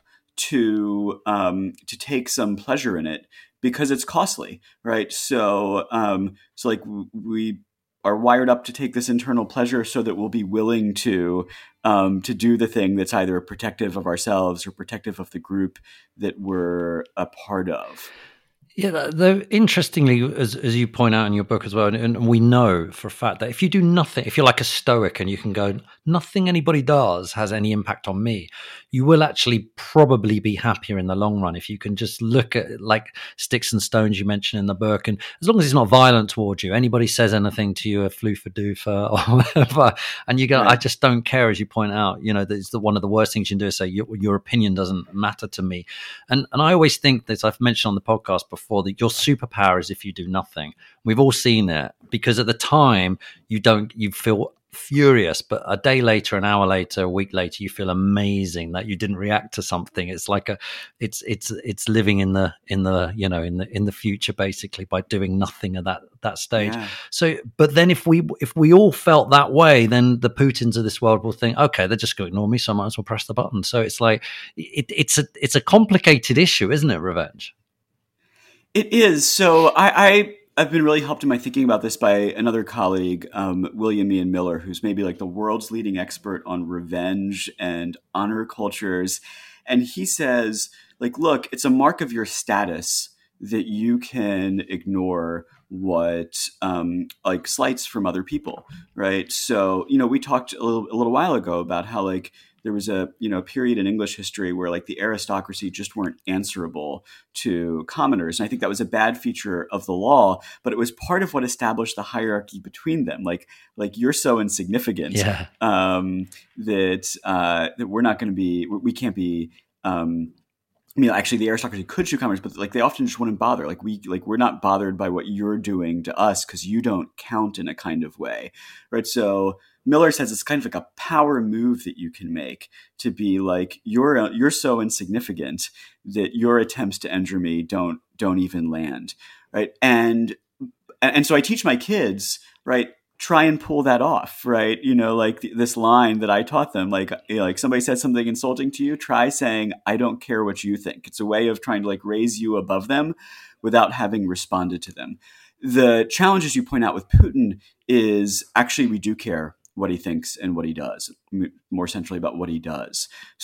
Speaker 3: to um, to take some pleasure in it because it's costly, right? So, um, so like, we are wired up to take this internal pleasure so that we'll be willing to um, to do the thing that's either protective of ourselves or protective of the group that we're a part of.
Speaker 2: Yeah, though, interestingly, as as you point out in your book as well, and, and we know for a fact that if you do nothing, if you're like a stoic and you can go, nothing anybody does has any impact on me, you will actually probably be happier in the long run if you can just look at, like, sticks and stones you mentioned in the book, and as long as it's not violent towards you, anybody says anything to you, a floofer-doofer or whatever, and you go, right. I just don't care, as you point out, you know, that's the, one of the worst things you can do is say, your, your opinion doesn't matter to me. And and I always think that, I've mentioned on the podcast before, that your superpower is if you do nothing. We've all seen it, because at the time you don't, you feel furious, but a day later, an hour later, a week later, you feel amazing that you didn't react to something. It's like a, it's it's it's living in the in the you know in the in the future basically by doing nothing at that that stage. Yeah. So, but then if we if we all felt that way, then the Putins of this world will think, okay, they're just going to ignore me, so I might as well press the button. So it's like it, it's a it's a complicated issue, isn't it? Revenge.
Speaker 3: It is. So I. I I've been really helped in my thinking about this by another colleague, um, William Ian Miller, who's maybe like the world's leading expert on revenge and honor cultures. And he says, like, look, it's a mark of your status that you can ignore what um, like slights from other people, right? So, you know, we talked a little, a little while ago about how like there was a, you know, period in English history where like the aristocracy just weren't answerable to commoners. And I think that was a bad feature of the law, but it was part of what established the hierarchy between them. Like, like you're so insignificant
Speaker 2: yeah.
Speaker 3: um, that, uh, that we're not going to be, we can't be, um, I mean, actually, the aristocracy could shoot commoners, but like they often just wouldn't bother. Like we, like we're not bothered by what you're doing to us because you don't count in a kind of way, right? So Miller says it's kind of like a power move that you can make to be like you're you're so insignificant that your attempts to injure me don't don't even land, right? And and so I teach my kids, right? Try and pull that off, right? You know, like th- this line that I taught them, like, you know, like somebody said something insulting to you, try saying, I don't care what you think. It's a way of trying to like raise you above them without having responded to them. The challenge, as you point out with Putin, is actually we do care what he thinks and what he does, m- more centrally about what he does.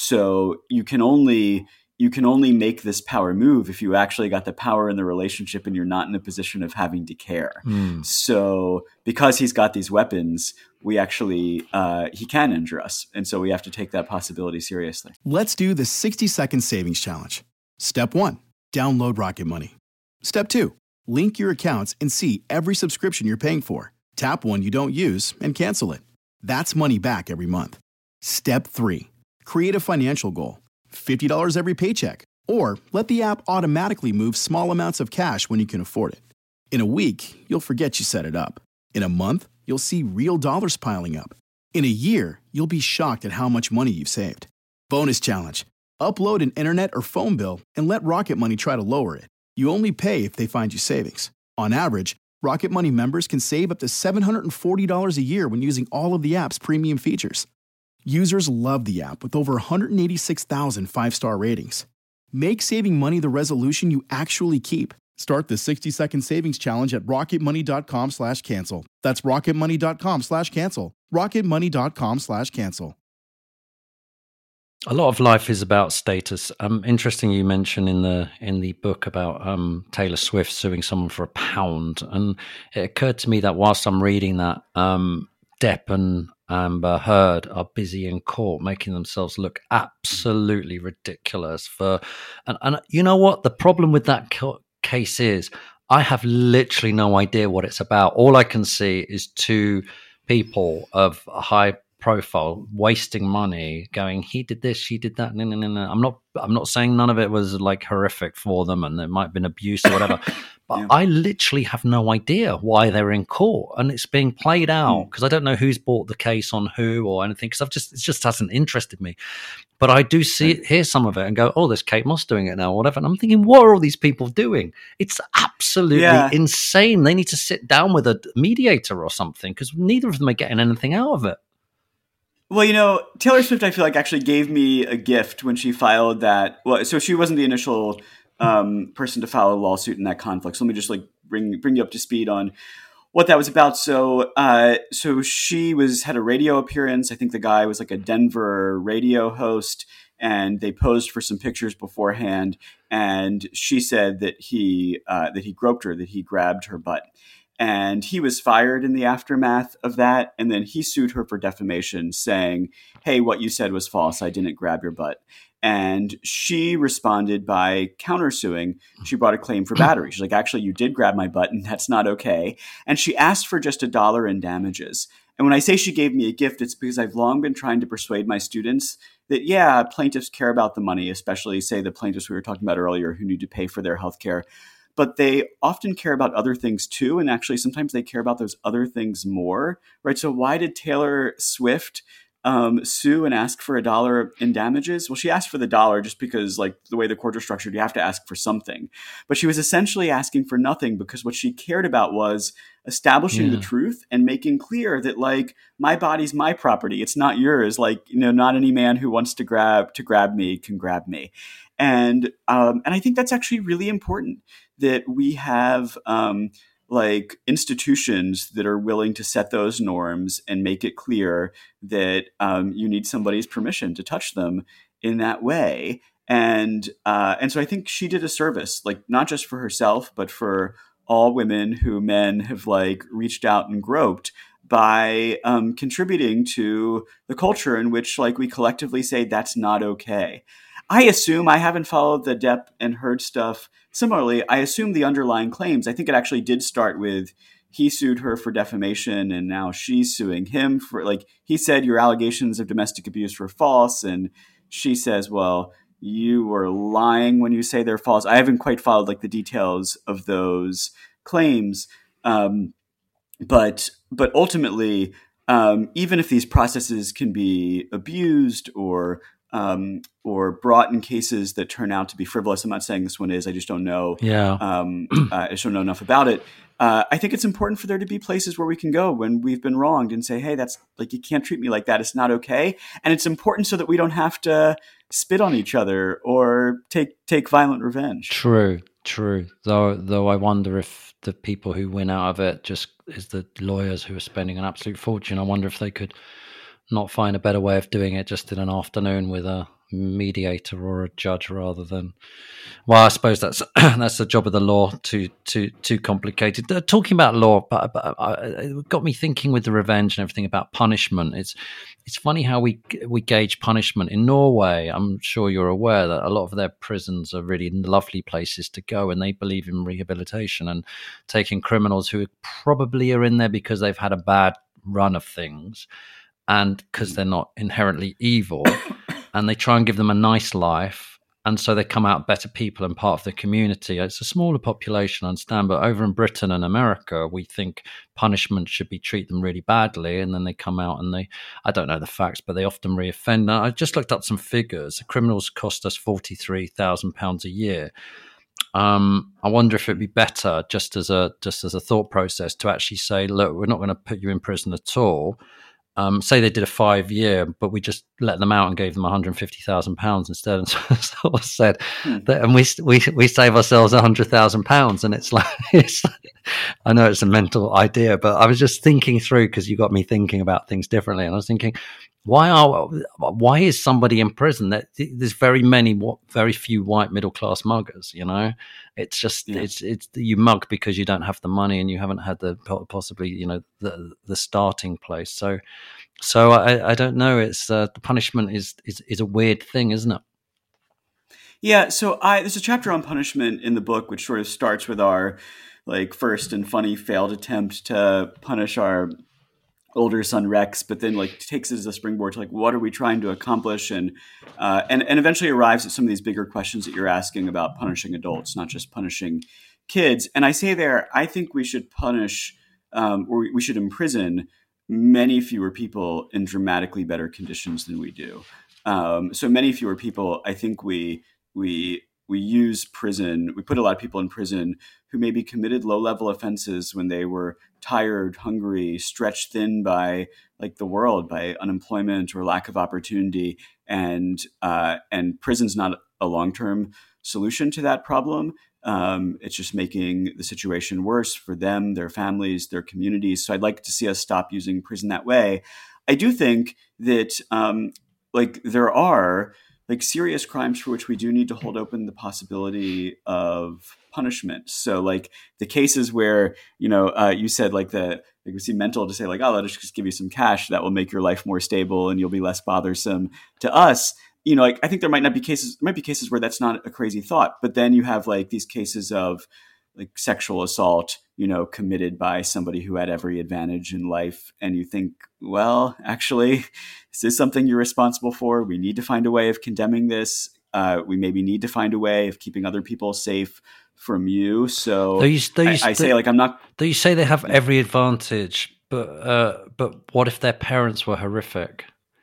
Speaker 3: So you can only... you can only make this power move if you actually got the power in the relationship and you're not in a position of having to care. Mm. So because he's got these weapons, we actually, uh, he can injure us. And so we have to take that possibility seriously.
Speaker 4: Let's do the sixty second savings challenge. Step one, download Rocket Money. Step two, link your accounts and see every subscription you're paying for. Tap one you don't use and cancel it. That's money back every month. Step three, create a financial goal. fifty dollars every paycheck, or let the app automatically move small amounts of cash when you can afford it. In a week, you'll forget you set it up. In a month, you'll see real dollars piling up. In a year, you'll be shocked at how much money you've saved. Bonus challenge. Upload an internet or phone bill and let Rocket Money try to lower it. You only pay if they find you savings. On average, Rocket Money members can save up to seven hundred forty dollars a year when using all of the app's premium features. Users love the app with over one hundred eighty-six thousand five-star ratings. Make saving money the resolution you actually keep. Start the sixty second savings challenge at rocketmoney.com slash cancel. That's rocketmoney.com slash cancel. rocketmoney.com slash cancel.
Speaker 2: A lot of life is about status. Um, interesting you mentioned in the in the book about um, Taylor Swift suing someone for a pound. And it occurred to me that whilst I'm reading that, um, Depp and Amber Heard are busy in court making themselves look absolutely ridiculous for, and, and you know what the problem with that co- case is? I have literally no idea what it's about. All I can see is two people of high profile wasting money going, he did this, she did that. No, no, no, no. I'm not, I'm not saying none of it was like horrific for them and there might have been abuse or whatever. But yeah. I literally have no idea why they're in court and it's being played out because mm. I don't know who's bought the case on who or anything because I've just it just hasn't interested me. But I do see it, hear some of it and go, oh, there's Kate Moss doing it now or whatever. And I'm thinking, what are all these people doing? It's absolutely yeah. insane. They need to sit down with a mediator or something because neither of them are getting anything out of it.
Speaker 3: Well, you know, Taylor Swift, I feel like actually gave me a gift when she filed that. Well, so she wasn't the initial um, person to file a lawsuit in that conflict. So let me just like bring bring you up to speed on what that was about. So, uh, so she was had a radio appearance. I think the guy was like a Denver radio host, and they posed for some pictures beforehand. And she said that he uh, that he groped her, that he grabbed her butt. And he was fired in the aftermath of that. And then he sued her for defamation saying, hey, what you said was false. I didn't grab your butt. And she responded by countersuing. She brought a claim for battery. She's like, actually, you did grab my butt and that's not okay. And she asked for just a dollar in damages. And when I say she gave me a gift, it's because I've long been trying to persuade my students that, yeah, plaintiffs care about the money, especially, say, the plaintiffs we were talking about earlier who need to pay for their health care. but they often care about other things too. And actually, sometimes they care about those other things more, right? So why did Taylor Swift um, sue and ask for a dollar in damages? Well, she asked for the dollar just because, like, the way the courts are structured, you have to ask for something. But she was essentially asking for nothing because what she cared about was establishing
Speaker 2: Yeah.
Speaker 3: the truth and making clear that, like, my body's my property. It's not yours. Like, you know, not any man who wants to grab to grab me can grab me. And um, and I think that's actually really important that we have um, like institutions that are willing to set those norms and make it clear that um, you need somebody's permission to touch them in that way. And uh, and so I think she did a service, like not just for herself, but for all women who men have like reached out and groped by um, contributing to the culture in which like we collectively say that's not okay. I assume I haven't followed the Depp and Heard stuff. Similarly, I assume the underlying claims, I think it actually did start with he sued her for defamation and now she's suing him for, like, he said your allegations of domestic abuse were false. And she says, well, you were lying when you say they're false. I haven't quite followed like the details of those claims. Um, but, but ultimately, um, even if these processes can be abused or Um, or brought in cases that turn out to be frivolous. I'm not saying this one is. I just don't know.
Speaker 2: Yeah.
Speaker 3: Um, uh, I just don't know enough about it. Uh, I think it's important for there to be places where we can go when we've been wronged and say, hey, that's like, you can't treat me like that. It's not okay. And it's important so that we don't have to spit on each other or take take violent revenge.
Speaker 2: True, true. Though, though I wonder if the people who win out of it just is the lawyers who are spending an absolute fortune. I wonder if they could not find a better way of doing it just in an afternoon with a mediator or a judge rather than, well, I suppose that's that's the job of the law, too too too complicated. Uh, talking about law, but, but uh, it got me thinking with the revenge and everything about punishment. It's it's funny how we we gauge punishment in Norway. I'm sure you're aware that a lot of their prisons are really lovely places to go, and they believe in rehabilitation and taking criminals who probably are in there because they've had a bad run of things, and because they're not inherently evil, and they try and give them a nice life, and so they come out better people and part of the community. It's a smaller population, I understand, but over in Britain and America, we think punishment should be treat them really badly, and then they come out and they, I don't know the facts, but they often reoffend. I just looked up some figures. The criminals cost us forty-three thousand pounds a year. Um, I wonder if it'd be better, just as a just as a thought process, to actually say, look, we're not going to put you in prison at all. Um, say they did a five year, but we just let them out and gave them one hundred fifty thousand pounds instead, and sort of said hmm. that, and we we we save ourselves one hundred thousand pounds. And it's like, it's, I know it's a mental idea, but I was just thinking through, because you got me thinking about things differently, and I was thinking, why are why is somebody in prison? That there's very many, very few white middle class muggers. You know, it's just yeah. it's it's you mug because you don't have the money and you haven't had the possibly you know the the starting place. So so I, I don't know. It's uh, the punishment is, is is a weird thing, isn't it?
Speaker 3: Yeah. So I there's a chapter on punishment in the book which sort of starts with our like first and funny failed attempt to punish our older son Rex, but then like takes it as a springboard to like, what are we trying to accomplish? And, uh, and, and eventually arrives at some of these bigger questions that you're asking about punishing adults, not just punishing kids. And I say there, I think we should punish, um, or we should imprison many fewer people in dramatically better conditions than we do. Um, so many fewer people, I think we, we, we use prison, we put a lot of people in prison who maybe committed low-level offenses when they were tired, hungry, stretched thin by like the world, by unemployment or lack of opportunity. And uh, and prison's not a long-term solution to that problem. Um, it's just making the situation worse for them, their families, their communities. So I'd like to see us stop using prison that way. I do think that um, like there are like serious crimes for which we do need to hold open the possibility of punishment. So like the cases where, you know, uh, you said like the, like we see mental to say like, oh, let's just give you some cash that will make your life more stable and you'll be less bothersome to us. You know, like I think there might not be cases, there might be cases where that's not a crazy thought, but then you have like these cases of like sexual assault, you know, committed by somebody who had every advantage in life. And you think, well, actually, this is something you're responsible for. We need to find a way of condemning this. Uh, we maybe need to find a way of keeping other people safe from you. So
Speaker 2: Though you, though you,
Speaker 3: I, I say like I'm not.
Speaker 2: Though you say they have every advantage, but uh, but what if their parents were horrific?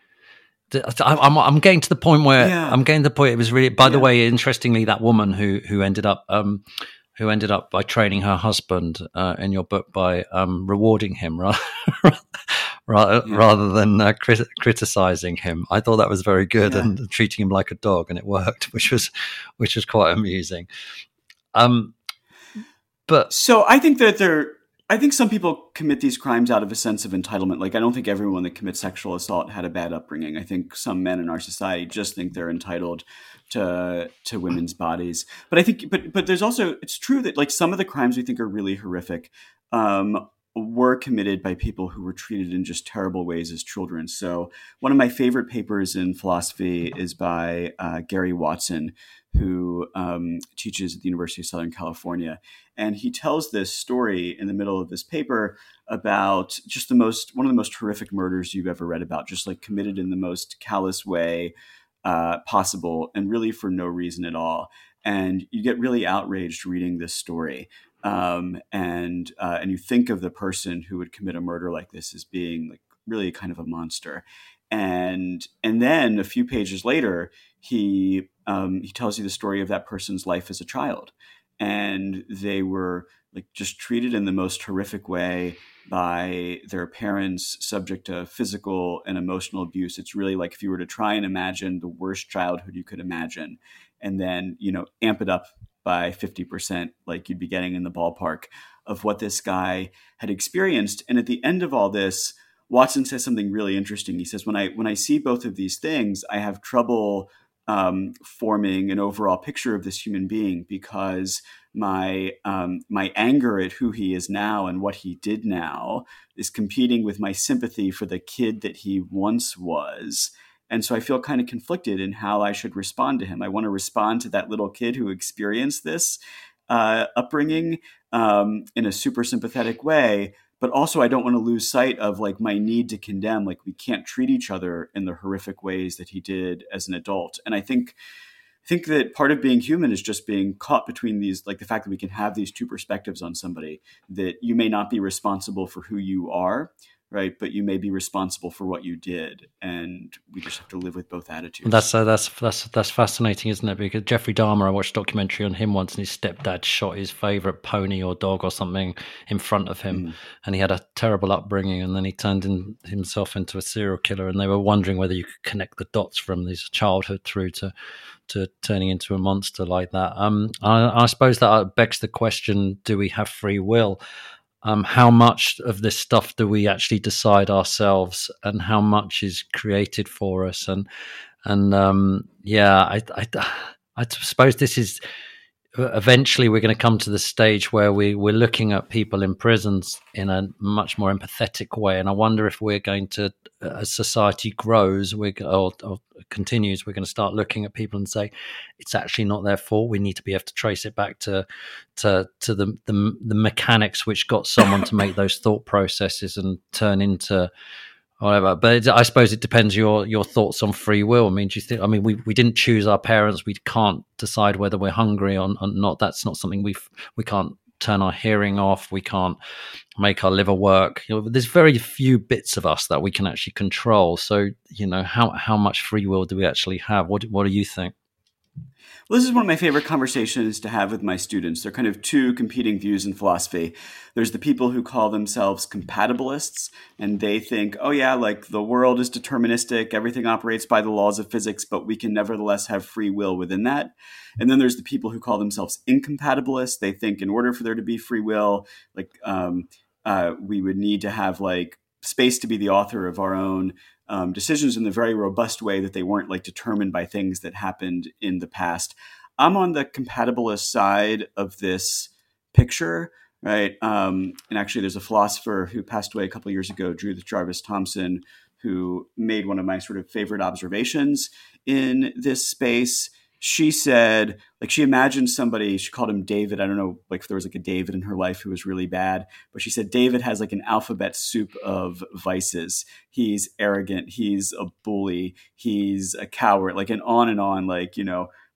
Speaker 2: I'm I'm getting to the point where yeah. I'm getting to the point. It was really. By yeah. the way, interestingly, that woman who who ended up um, who ended up by training her husband uh, in your book by um, rewarding him rather rather, yeah. rather than uh, crit- criticizing him. I thought that was very good yeah. and treating him like a dog, and it worked, which was which was quite amusing. Um, but
Speaker 3: so I think that there. I think some people commit these crimes out of a sense of entitlement. Like, I don't think everyone that commits sexual assault had a bad upbringing. I think some men in our society just think they're entitled to to women's bodies. But I think, but but there's also, it's true that like some of the crimes we think are really horrific um, were committed by people who were treated in just terrible ways as children. So one of my favorite papers in philosophy is by uh, Gary Watson, who um, teaches at the University of Southern California. And he tells this story in the middle of this paper about just the most, one of the most horrific murders you've ever read about, just like committed in the most callous way uh, possible and really for no reason at all. And you get really outraged reading this story. Um, and uh, and you think of the person who would commit a murder like this as being like really kind of a monster. And and then a few pages later, he um, he tells you the story of that person's life as a child. And they were like just treated in the most horrific way by their parents, subject to physical and emotional abuse. It's really like if you were to try and imagine the worst childhood you could imagine, and then, you know, amp it up by fifty percent, like you'd be getting in the ballpark of what this guy had experienced. And at the end of all this, Watson says something really interesting. He says, when I when I see both of these things, I have trouble um, forming an overall picture of this human being, because my um, my anger at who he is now and what he did now is competing with my sympathy for the kid that he once was. And so I feel kind of conflicted in how I should respond to him. I want to respond to that little kid who experienced this uh, upbringing um, in a super sympathetic way. But also I don't want to lose sight of like my need to condemn, like we can't treat each other in the horrific ways that he did as an adult. And I think I think that part of being human is just being caught between these, like the fact that we can have these two perspectives on somebody, that you may not be responsible for who you are, right? But you may be responsible for what you did, and we just have to live with both attitudes.
Speaker 2: That's uh, that's that's that's fascinating, isn't it? Because Jeffrey Dahmer, I watched a documentary on him once, and his stepdad shot his favorite pony or dog or something in front of him, mm. and he had a terrible upbringing, and then he turned in, himself into a serial killer, and they were wondering whether you could connect the dots from his childhood through to to turning into a monster like that. Um, I, I suppose that begs the question: do we have free will? Um, how much of this stuff do we actually decide ourselves, and how much is created for us? And and um, yeah, I, I, I suppose this is eventually we're going to come to the stage where we we're looking at people in prisons in a much more empathetic way. And I wonder if we're going to, as society grows, we or, or continues, we're going to start looking at people and say it's actually not their fault. We need to be able to trace it back to to to the the, the mechanics which got someone to make those thought processes and turn into whatever. But it, I suppose it depends your your thoughts on free will. I mean, do you think? I mean, we, we didn't choose our parents. We can't decide whether we're hungry or, or not. That's not something we we can't turn our hearing off. We can't make our liver work. You know, there's very few bits of us that we can actually control. So, you know, how how much free will do we actually have? What what do you think?
Speaker 3: Well, this is one of my favorite conversations to have with my students. They're kind of two competing views in philosophy. There's the people who call themselves compatibilists, and they think, oh yeah, like the world is deterministic, everything operates by the laws of physics, but we can nevertheless have free will within that. And then there's the people who call themselves incompatibilists. They think in order for there to be free will, like um, uh, we would need to have like space to be the author of our own Um, decisions in the very robust way that they weren't like determined by things that happened in the past. I'm on the compatibilist side of this picture, right? Um, and actually, there's a philosopher who passed away a couple of years ago, Judith Jarvis Thomson, who made one of my sort of favorite observations in this space. She said, like, she imagined somebody, she called him David. I don't know, like, if there was like a David in her life who was really bad, but she said David has like an alphabet soup of vices. He's arrogant. He's a bully. He's a coward, like, and on and on, like, you know, like,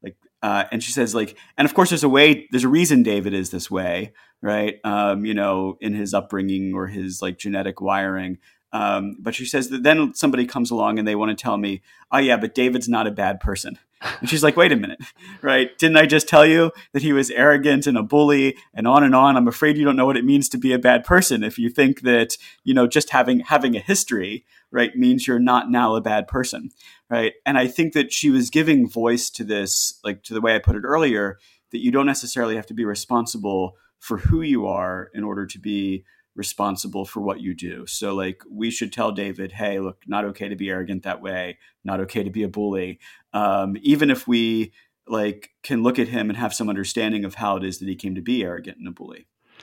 Speaker 3: uh, and she says like, and of course there's a way, there's a reason David is this way, right? Um, you know, in his upbringing or his like genetic wiring. Um, but she says that then somebody comes along and they want to tell me, oh yeah, but David's not a bad person. And she's like, wait a minute, right? Didn't I just tell you that he was arrogant and a bully and on and on? I'm afraid you don't know what it means to be a bad person if you think that, you know, just having having a history, right, means you're not now a bad person, right? And I think that she was giving voice to this, like to the way I put it earlier, that you don't necessarily have to be responsible for who you are in order to be responsible for what you do. So like we should tell David, hey, look, not okay to be arrogant that way, not okay to be a bully. Um, even if we like can look at him and have some understanding of how it is that he came to be arrogant and a bully.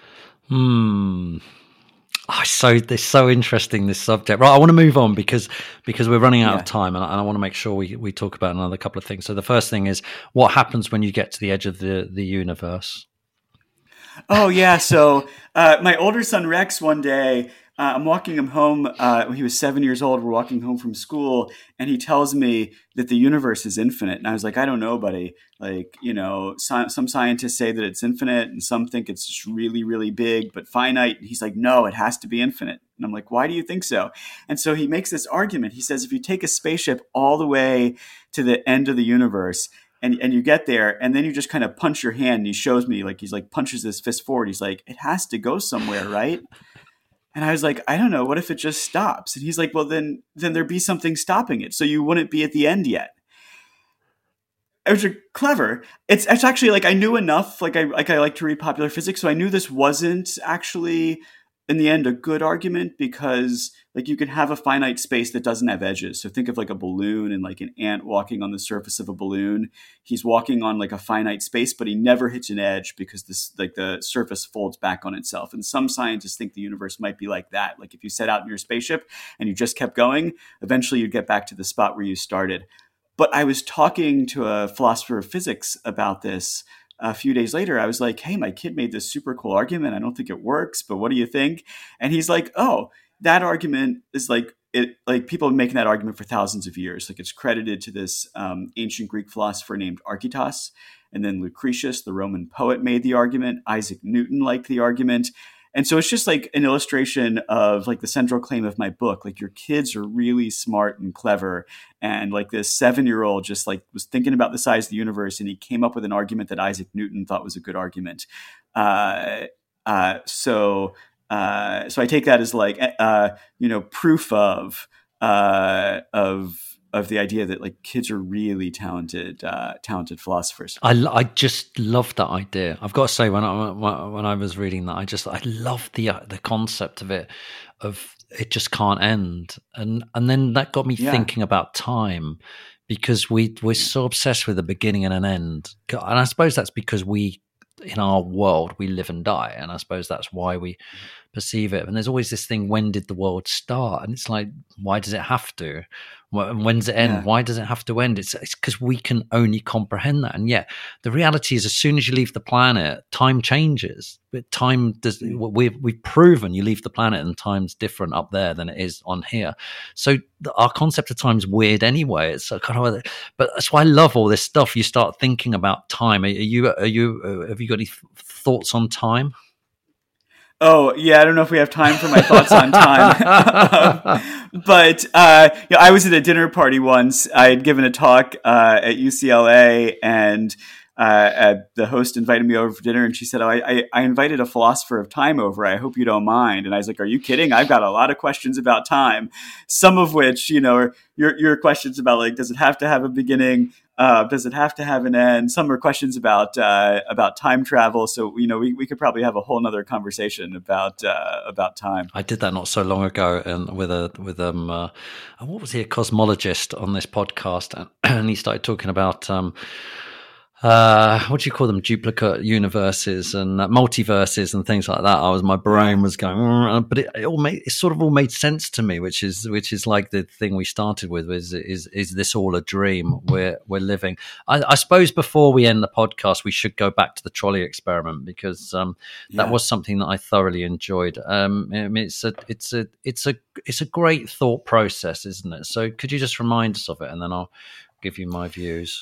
Speaker 2: Hmm. Oh, so it's so interesting, this subject. Right, I want to move on because because we're running out
Speaker 3: Yeah.
Speaker 2: of time, and I, and I want to make sure we, we talk about another couple of things. So the first thing is, what happens when you get to the edge of the, the universe?
Speaker 3: Oh yeah. So uh, my older son Rex, one day, uh, I'm walking him home uh, when he was seven years old. We're walking home from school, and he tells me that the universe is infinite. And I was like, I don't know, buddy. Like, you know, sci- some scientists say that it's infinite, and some think it's just really, really big, but finite. And he's like, no, it has to be infinite. And I'm like, why do you think so? And so he makes this argument. He says, if you take a spaceship all the way to the end of the universe, And, and you get there, and then you just kind of punch your hand, and he shows me, like, he's like, punches his fist forward. He's like, it has to go somewhere, right? And I was like, I don't know. What if it just stops? And he's like, well, then, then there'd be something stopping it. So you wouldn't be at the end yet. It was clever. It's, it's actually like, I knew enough. Like I, like I like to read popular physics. So I knew this wasn't actually in the end a good argument, because like you can have a finite space that doesn't have edges. So think of like a balloon and like an ant walking on the surface of a balloon. He's walking on like a finite space, but he never hits an edge because this like the surface folds back on itself. And some scientists think the universe might be like that. Like if you set out in your spaceship and you just kept going, eventually you'd get back to the spot where you started. But I was talking to a philosopher of physics about this a few days later. I was like, hey, my kid made this super cool argument. I don't think it works, but what do you think? And he's like, oh, that argument is like, it like people have been making that argument for thousands of years. Like it's credited to this um, ancient Greek philosopher named Archytas. And then Lucretius, the Roman poet, made the argument. Isaac Newton liked the argument. And so it's just like an illustration of like the central claim of my book. Like your kids are really smart and clever. And like this seven-year-old just like was thinking about the size of the universe, and he came up with an argument that Isaac Newton thought was a good argument. Uh, uh, so uh, so I take that as like uh, you know proof of uh, of of the idea that like kids are really talented, uh, talented philosophers.
Speaker 2: I, I just love that idea. I've got to say, when I when I was reading that, I just I love the uh, the concept of it, of it just can't end, and and then that got me
Speaker 3: Yeah.
Speaker 2: thinking about time, because we we're so obsessed with a beginning and an end, and I suppose that's because we in our world we live and die, and I suppose that's why we perceive it. And there's always this thing: when did the world start? And it's like, why does it have to? When does it end?
Speaker 3: Yeah.
Speaker 2: Why does it have to end? It's because we can only comprehend that. And yet the reality is, as soon as you leave the planet, time changes. But time does, we've, we've proven you leave the planet and time's different up there than it is on here. So the, our concept of time is weird anyway. It's a kind of, a, but that's why I love all this stuff. You start thinking about time. Are you, are you, uh, have you got any th- thoughts on time?
Speaker 3: Oh, yeah, I don't know if we have time for my thoughts on time. um, but uh, you know, I was at a dinner party once. I had given a talk uh, at U C L A, and uh, uh, the host invited me over for dinner, and she said, oh, I, I, I invited a philosopher of time over. I hope you don't mind. And I was like, are you kidding? I've got a lot of questions about time, some of which, you know, are your, your questions about, like, does it have to have a beginning? Uh, does it have to have an end? Some are questions about uh, about time travel. So, you know, we, we could probably have a whole nother conversation about uh, about time.
Speaker 2: I did that not so long ago, and with a with um, uh, what was he, a cosmologist on this podcast, and, and he started talking about um, uh, what do you call them, duplicate universes and uh, multiverses and things like that. I was my brain was going, mm, but it, it all made it sort of all made sense to me, which is which is like the thing we started with. Is is is this all a dream we're we're living? I, I suppose before we end the podcast, we should go back to the trolley experiment, because um, that
Speaker 3: Yeah.
Speaker 2: was something that I thoroughly enjoyed. Um, I mean, it's a it's a it's a it's a great thought process, isn't it? So could you just remind us of it, and then I'll give you my views.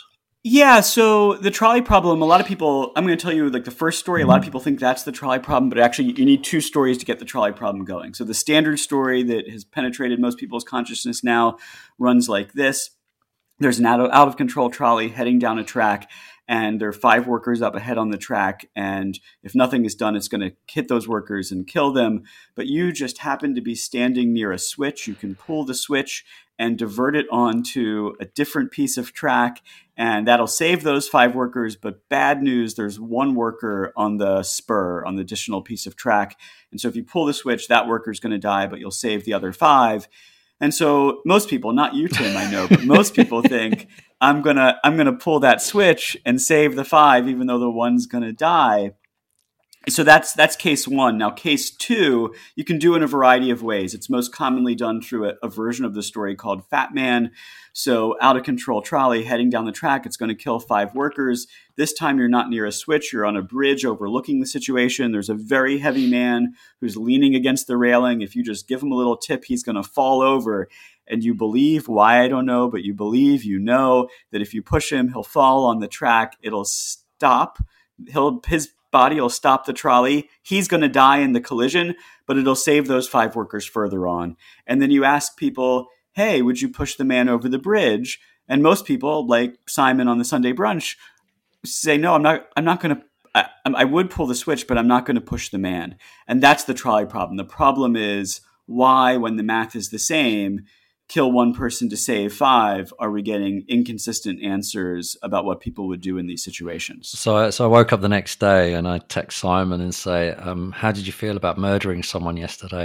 Speaker 3: Yeah, so the trolley problem, a lot of people, I'm going to tell you like the first story, a lot of people think that's the trolley problem, but actually you need two stories to get the trolley problem going. So the standard story that has penetrated most people's consciousness now runs like this. There's an out of, out of control trolley heading down a track, and there are five workers up ahead on the track. And if nothing is done, it's going to hit those workers and kill them. But you just happen to be standing near a switch. You can pull the switch and divert it onto a different piece of track, and that'll save those five workers. But bad news, there's one worker on the spur, on the additional piece of track. And so if you pull the switch, that worker's going to die, but you'll save the other five. And so most people, not you, Tim, I know, but most people think I'm going to I'm going to pull that switch and save the five, even though the one's going to die. So that's that's case one. Now, case two, you can do in a variety of ways. It's most commonly done through a, a version of the story called Fat Man. So out of control trolley heading down the track, it's going to kill five workers. This time you're not near a switch. You're on a bridge overlooking the situation. There's a very heavy man who's leaning against the railing. If you just give him a little tip, he's going to fall over. And you believe, why I don't know, but you believe, you know, that if you push him, he'll fall on the track. It'll stop. He'll his body will stop the trolley. He's going to die in the collision, but it'll save those five workers further on. And then you ask people, hey, would you push the man over the bridge? And most people, like Simon on the Sunday brunch, say, no, I'm not, I'm not going to, I, I would pull the switch, but I'm not going to push the man. And that's the trolley problem. The problem is why, when the math is the same, kill one person to save five, are we getting inconsistent answers about what people would do in these situations?
Speaker 2: So, I, so I woke up the next day and I text Simon and say, um, "How did you feel about murdering someone yesterday?"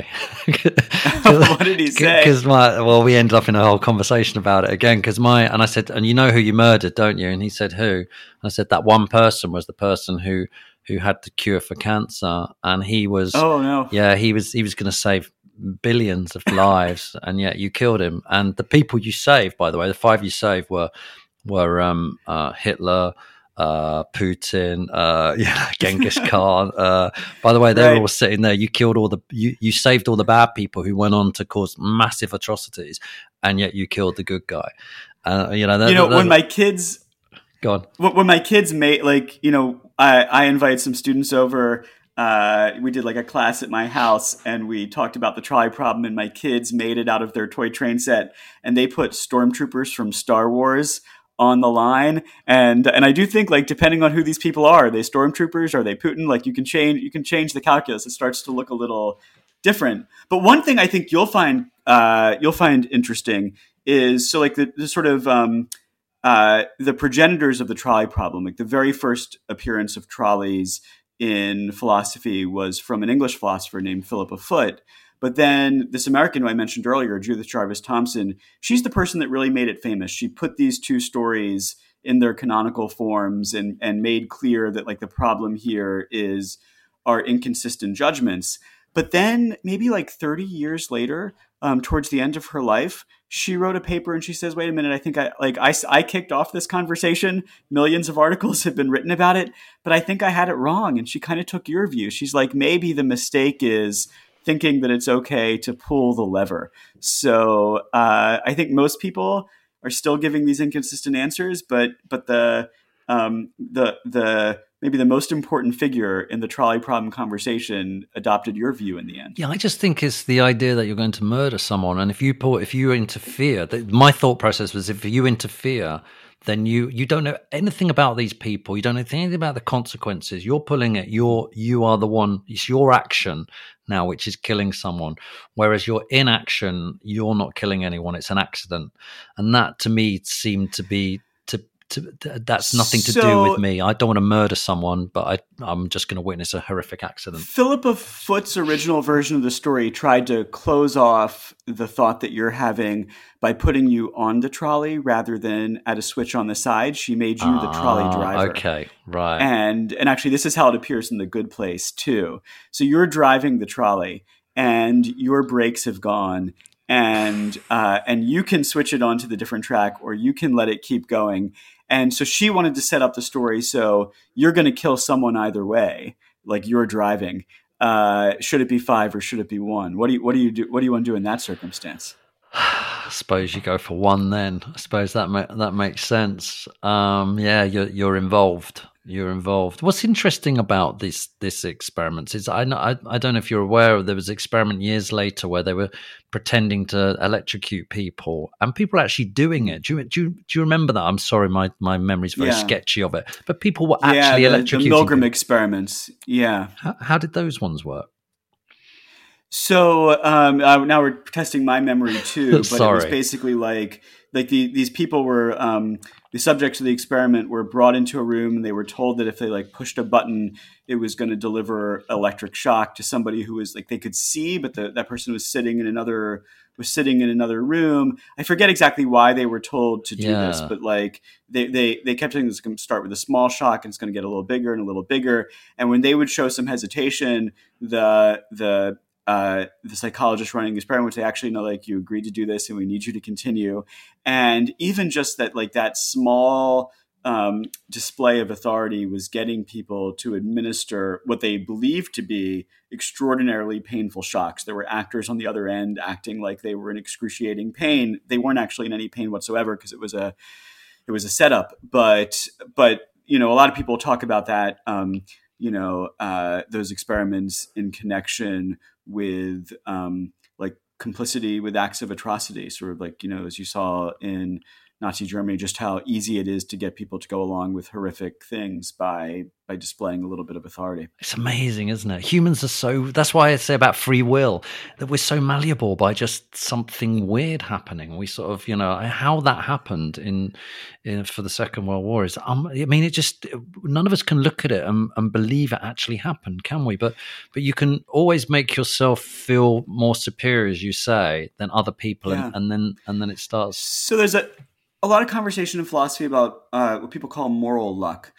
Speaker 3: What did he say?
Speaker 2: Because my well, we ended up in a whole conversation about it again. Because my and I said, "And you know who you murdered, don't you?" And he said, "Who?" And I said, "That one person was the person who who had the cure for cancer, and he was
Speaker 3: oh no,
Speaker 2: yeah, he was he was going to save billions of lives, and yet you killed him." And the people you saved, by the way, the five you saved were were um, uh, Hitler, uh, Putin, uh, yeah, Genghis Khan. Uh, by the way, they
Speaker 3: right.
Speaker 2: were all sitting there. You killed all the you, you saved all the bad people who went on to cause massive atrocities, and yet you killed the good guy. Uh, you know, that,
Speaker 3: you know,
Speaker 2: that,
Speaker 3: when my kids,
Speaker 2: go on.
Speaker 3: When my kids made like, you know, I, I invited some students over. Uh, we did like a class at my house, and we talked about the trolley problem, and my kids made it out of their toy train set, and they put stormtroopers from Star Wars on the line. And, and I do think, like, depending on who these people are, are they stormtroopers? Are they Putin? Like, you can change, you can change the calculus. It starts to look a little different. But one thing I think you'll find, uh, you'll find interesting is, so like the, the sort of, um, uh, the progenitors of the trolley problem, like the very first appearance of trolleys in philosophy was from an English philosopher named Philippa Foot. But then this American who I mentioned earlier, Judith Jarvis Thomson, she's the person that really made it famous. She put these two stories in their canonical forms and, and made clear that like the problem here is our inconsistent judgments. But then maybe like thirty years later, um, towards the end of her life, she wrote a paper and she says, wait a minute, I think I like I, I kicked off this conversation. Millions of articles have been written about it, but I think I had it wrong. And she kind of took your view. She's like, maybe the mistake is thinking that it's okay to pull the lever. So uh, I think most people are still giving these inconsistent answers, but but the um, the the maybe the most important figure in the trolley problem conversation adopted your view in the end.
Speaker 2: Yeah, I just think it's the idea that you're going to murder someone, and if you pull, if you interfere, the, my thought process was if you interfere, then you you don't know anything about these people. You don't know anything about the consequences. You're pulling it. You're you are the one. It's your action now which is killing someone. Whereas your inaction, you're not killing anyone. It's an accident, and that to me seemed to be. To, that's nothing to
Speaker 3: so,
Speaker 2: do with me. I don't want to murder someone, but I, I'm just going to witness a horrific accident.
Speaker 3: Philippa Foot's original version of the story tried to close off the thought that you're having by putting you on the trolley rather than at a switch on the side. She made you the trolley driver.
Speaker 2: Okay, right.
Speaker 3: And and actually, this is how it appears in The Good Place too. So you're driving the trolley, and your brakes have gone. And uh, and you can switch it onto the different track, or you can let it keep going. And so she wanted to set up the story so you're going to kill someone either way, like you're driving. Uh, should it be five or should it be one? What do you what do you do? What do you want to do in that circumstance?
Speaker 2: I suppose you go for one then. I suppose that ma- that makes sense. Um, yeah, you're you're involved. You're involved. What's interesting about this this experiments is I, know, I I don't know if you're aware. There was an experiment years later where they were pretending to electrocute people, and people were actually doing it. Do you do you, do you remember that? I'm sorry, my my memory's very
Speaker 3: yeah.
Speaker 2: sketchy of it, but people were
Speaker 3: yeah,
Speaker 2: actually
Speaker 3: the,
Speaker 2: electrocuting.
Speaker 3: The Milgram
Speaker 2: people.
Speaker 3: experiments. Yeah.
Speaker 2: How, how did those ones work?
Speaker 3: So um, uh, now we're testing my memory too, but
Speaker 2: Sorry.
Speaker 3: It was basically like like the, these people were um, the subjects of the experiment were brought into a room and they were told that if they like pushed a button, it was going to deliver electric shock to somebody who was like they could see, but the, that person was sitting in another was sitting in another room. I forget exactly why they were told to do
Speaker 2: Yeah.
Speaker 3: this, but like they they they kept saying it's going to start with a small shock and it's going to get a little bigger and a little bigger. And when they would show some hesitation, the the Uh, the psychologist running the experiment would say, actually, no, like you agreed to do this and we need you to continue. And even just that, like that small um, display of authority was getting people to administer what they believed to be extraordinarily painful shocks. There were actors on the other end acting like they were in excruciating pain. They weren't actually in any pain whatsoever because it was a, it was a setup. But, but, you know, a lot of people talk about that, um, you know, uh, those experiments in connection with um, like complicity with acts of atrocity, sort of like, you know, as you saw in Nazi Germany, just how easy it is to get people to go along with horrific things by by displaying a little bit of authority.
Speaker 2: It's amazing, isn't it? Humans are so, that's why I say about free will, that we're so malleable by just something weird happening. We sort of, you know, how that happened in, in for the Second World War is, um, I mean, it just, none of us can look at it and, and believe it actually happened, can we? But but you can always make yourself feel more superior, as you say, than other people.
Speaker 3: Yeah.
Speaker 2: And, and then and then it starts.
Speaker 3: So there's a, a lot of conversation in philosophy about uh, what people call moral luck.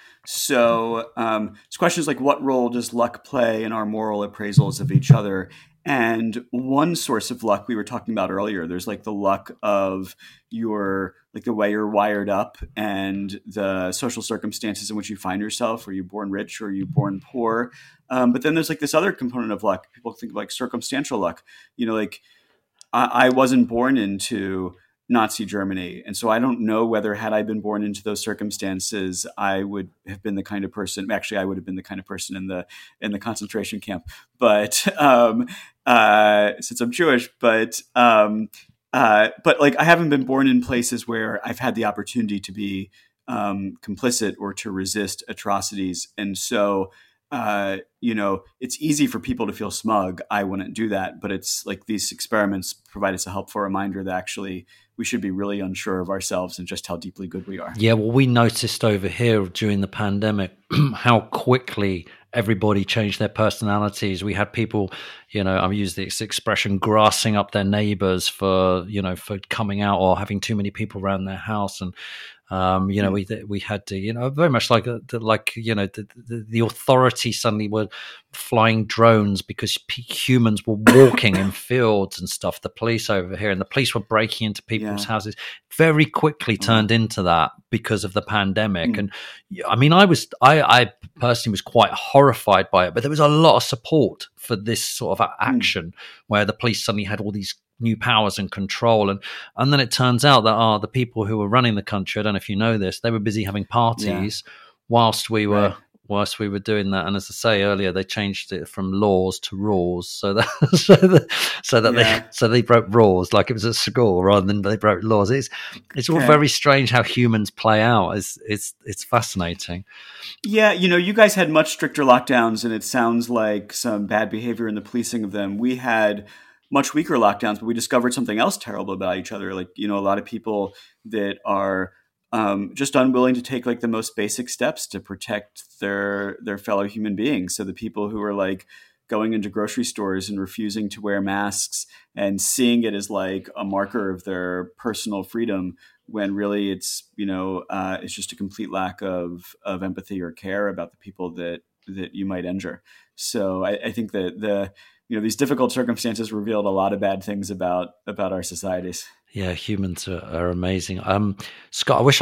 Speaker 3: So um, it's questions like, what role does luck play in our moral appraisals of each other? And one source of luck we were talking about earlier, there's like the luck of your, like the way you're wired up and the social circumstances in which you find yourself. Are you born rich or are you born poor? Um, but then there's like this other component of luck. People think of like circumstantial luck. You know, like I, I wasn't born into Nazi Germany. And so I don't know whether had I been born into those circumstances, I would have been the kind of person, actually, I would have been the kind of person in the, in the concentration camp. But um, uh, since I'm Jewish, but, um, uh, but like, I haven't been born in places where I've had the opportunity to be um, complicit or to resist atrocities. And so, uh, you know, it's easy for people to feel smug. I wouldn't do that, but it's like these experiments provide us a helpful reminder that actually we should be really unsure of ourselves and just how deeply good we are.
Speaker 2: Yeah, well, we noticed over here during the pandemic how quickly everybody changed their personalities. We had people, you know, I've used this expression, grassing up their neighbors for, you know, for coming out or having too many people around their house. And, um, you know, we we had to, you know, very much like, like you know, the, the, the authority suddenly were flying drones because p- humans were walking in fields and stuff. The police over here and the police were breaking into people's
Speaker 3: Yeah.
Speaker 2: houses. Very quickly turned into that because of the pandemic.
Speaker 3: Mm.
Speaker 2: And I mean, I was, I, I personally was quite horrified by it, but there was a lot of support for this sort of action mm. where the police suddenly had all these new powers and control. And, and then it turns out that oh, the people who were running the country, I don't know if you know this, they were busy having parties yeah. whilst we were, right. whilst we were doing that. And as I say earlier, they changed it from laws to rules. So that, so that, so that yeah. they, so they broke rules like it was at school rather than they broke laws. It's, it's all okay. very strange how humans play out. It's, it's, it's fascinating.
Speaker 3: Yeah. You know, you guys had much stricter lockdowns and it sounds like some bad behavior in the policing of them. We had much weaker lockdowns, but we discovered something else terrible about each other. Like, you know, a lot of people that are um, just unwilling to take like the most basic steps to protect their their fellow human beings. So the people who are like going into grocery stores and refusing to wear masks and seeing it as like a marker of their personal freedom, when really it's, you know, uh, it's just a complete lack of of empathy or care about the people that that you might injure. So I, I think that the you know, these difficult circumstances revealed a lot of bad things about about our societies.
Speaker 2: Yeah, humans are, are amazing. Um, Scott, I wish I could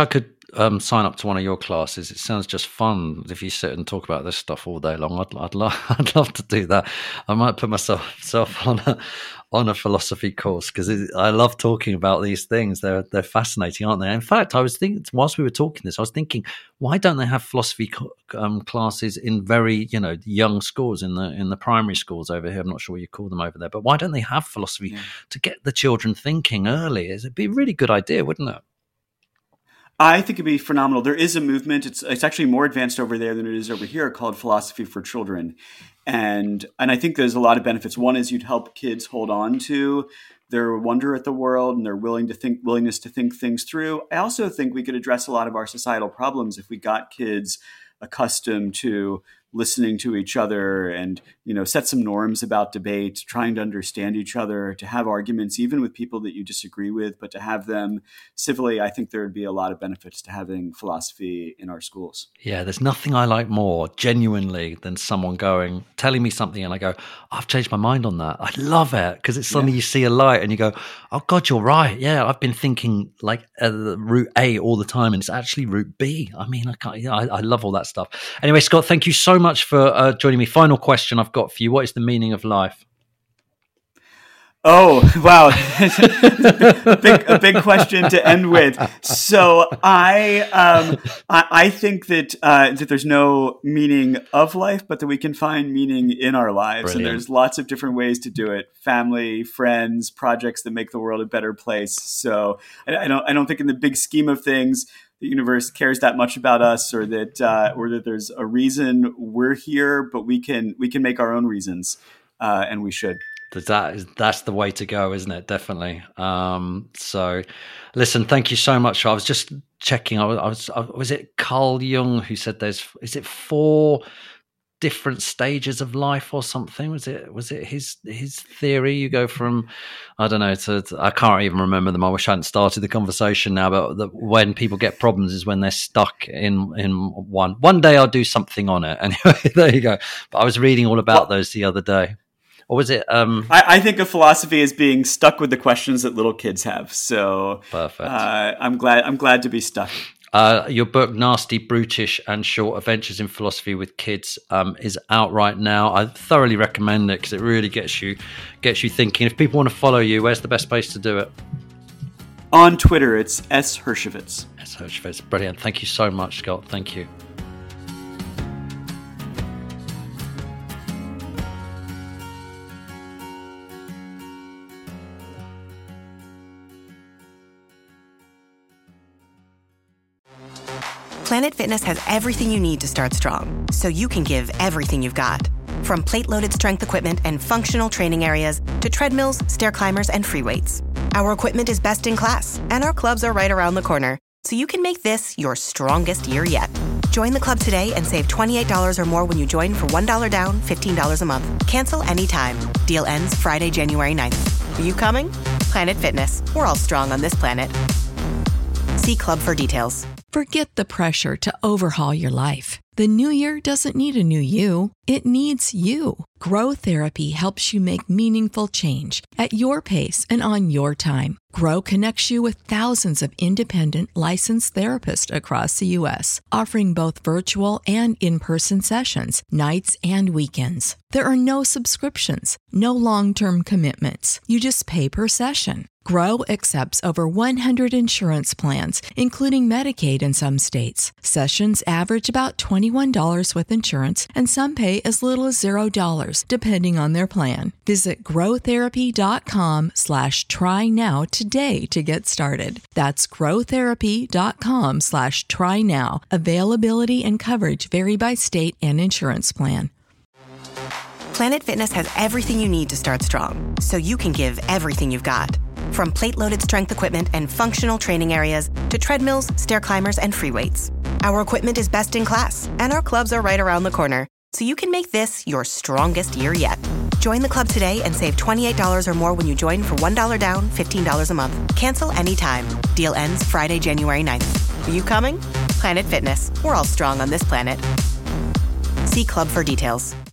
Speaker 2: um, sign up to one of your classes. It sounds just fun. If you sit and talk about this stuff all day long, I'd I'd love I'd love to do that. I might put myself, myself on a on a philosophy course because I love talking about these things. They're they're fascinating, aren't they? In fact, I was thinking whilst we were talking this, I was thinking, why don't they have philosophy um, classes in very you know young schools in the in the primary schools over here? I'm not sure what you call them over there, but why don't they have philosophy yeah. to get the children thinking early? It'd be a really good idea, wouldn't it?
Speaker 3: I think it'd be phenomenal. There is a movement. It's it's actually more advanced over there than it is over here, called Philosophy for Children. And and I think there's a lot of benefits. One is you'd help kids hold on to their wonder at the world and their willing to think willingness to think things through. I also think we could address a lot of our societal problems if we got kids accustomed to listening to each other and, you know, set some norms about debate, trying to understand each other, to have arguments even with people that you disagree with, but to have them civilly. I think there would be a lot of benefits to having philosophy in our schools.
Speaker 2: Yeah, there's nothing I like more genuinely than someone going, telling me something and I go, I've changed my mind on that. I love it because it's suddenly yeah. you see a light and you go, oh God, you're right. Yeah, I've been thinking like uh, route A all the time and it's actually route B. I mean, I can't, you know, I, I love all that stuff. Anyway, Scott, thank you so much for uh, joining me. Final question I've got for you. What is the meaning of life?
Speaker 3: Oh, wow. a, big, a big question to end with. So I um, I, I think that uh, that there's no meaning of life, but that we can find meaning in our lives. Brilliant. And there's lots of different ways to do it. Family, friends, projects that make the world a better place. So I, I don't I don't think in the big scheme of things, the universe cares that much about us, or that uh, or that there's a reason we're here, but we can we can make our own reasons, uh, and we should.
Speaker 2: That is that's the way to go, isn't it? Definitely. Um, so, listen, thank you so much. I was just checking. I was, I was, I, was it Carl Jung who said there's is it four different stages of life or something? Was it was it his his theory? You go from I don't know to, to I can't even remember them. I wish I hadn't started the conversation now. But the, when people get problems is when they're stuck in in one. One day I'll do something on it. Anyway, there you go. But I was reading all about well, those the other day. Or was it? Um,
Speaker 3: I, I think of philosophy as being stuck with the questions that little kids have. So
Speaker 2: perfect.
Speaker 3: Uh, I'm glad. I'm glad to be stuck.
Speaker 2: Uh, your book, Nasty, Brutish, and Short: Adventures in Philosophy with Kids, um, is out right now. I thoroughly recommend it because it really gets you gets you thinking. If people want to follow you, where's the best place to do it?
Speaker 3: On Twitter, it's S Hershovitz.
Speaker 2: S Hershovitz, brilliant. Thank you so much, Scott. Thank you.
Speaker 5: Planet Fitness has everything you need to start strong, so you can give everything you've got. From plate-loaded strength equipment and functional training areas to treadmills, stair climbers, and free weights. Our equipment is best in class, and our clubs are right around the corner, so you can make this your strongest year yet. Join the club today and save twenty-eight dollars or more when you join for one dollar down, fifteen dollars a month. Cancel anytime. Deal ends Friday, January ninth. Are you coming? Planet Fitness. We're all strong on this planet. See club for details.
Speaker 6: Forget the pressure to overhaul your life. The new year doesn't need a new you. It needs you. Grow Therapy helps you make meaningful change at your pace and on your time. Grow connects you with thousands of independent licensed therapists across the U S, offering both virtual and in-person sessions, nights and weekends. There are no subscriptions, no long-term commitments. You just pay per session. Grow accepts over one hundred insurance plans, including Medicaid in some states. Sessions average about twenty-one dollars with insurance, and some pay as little as zero dollars, depending on their plan. Visit growtherapy.com slash try now today to get started. That's growtherapy.com slash try now. Availability and coverage vary by state and insurance plan.
Speaker 5: Planet Fitness has everything you need to start strong, so you can give everything you've got. From plate-loaded strength equipment and functional training areas to treadmills, stair climbers, and free weights. Our equipment is best in class, and our clubs are right around the corner, so you can make this your strongest year yet. Join the club today and save twenty-eight dollars or more when you join for one dollar down, fifteen dollars a month. Cancel anytime. Deal ends Friday, January ninth. Are you coming? Planet Fitness. We're all strong on this planet. See club for details.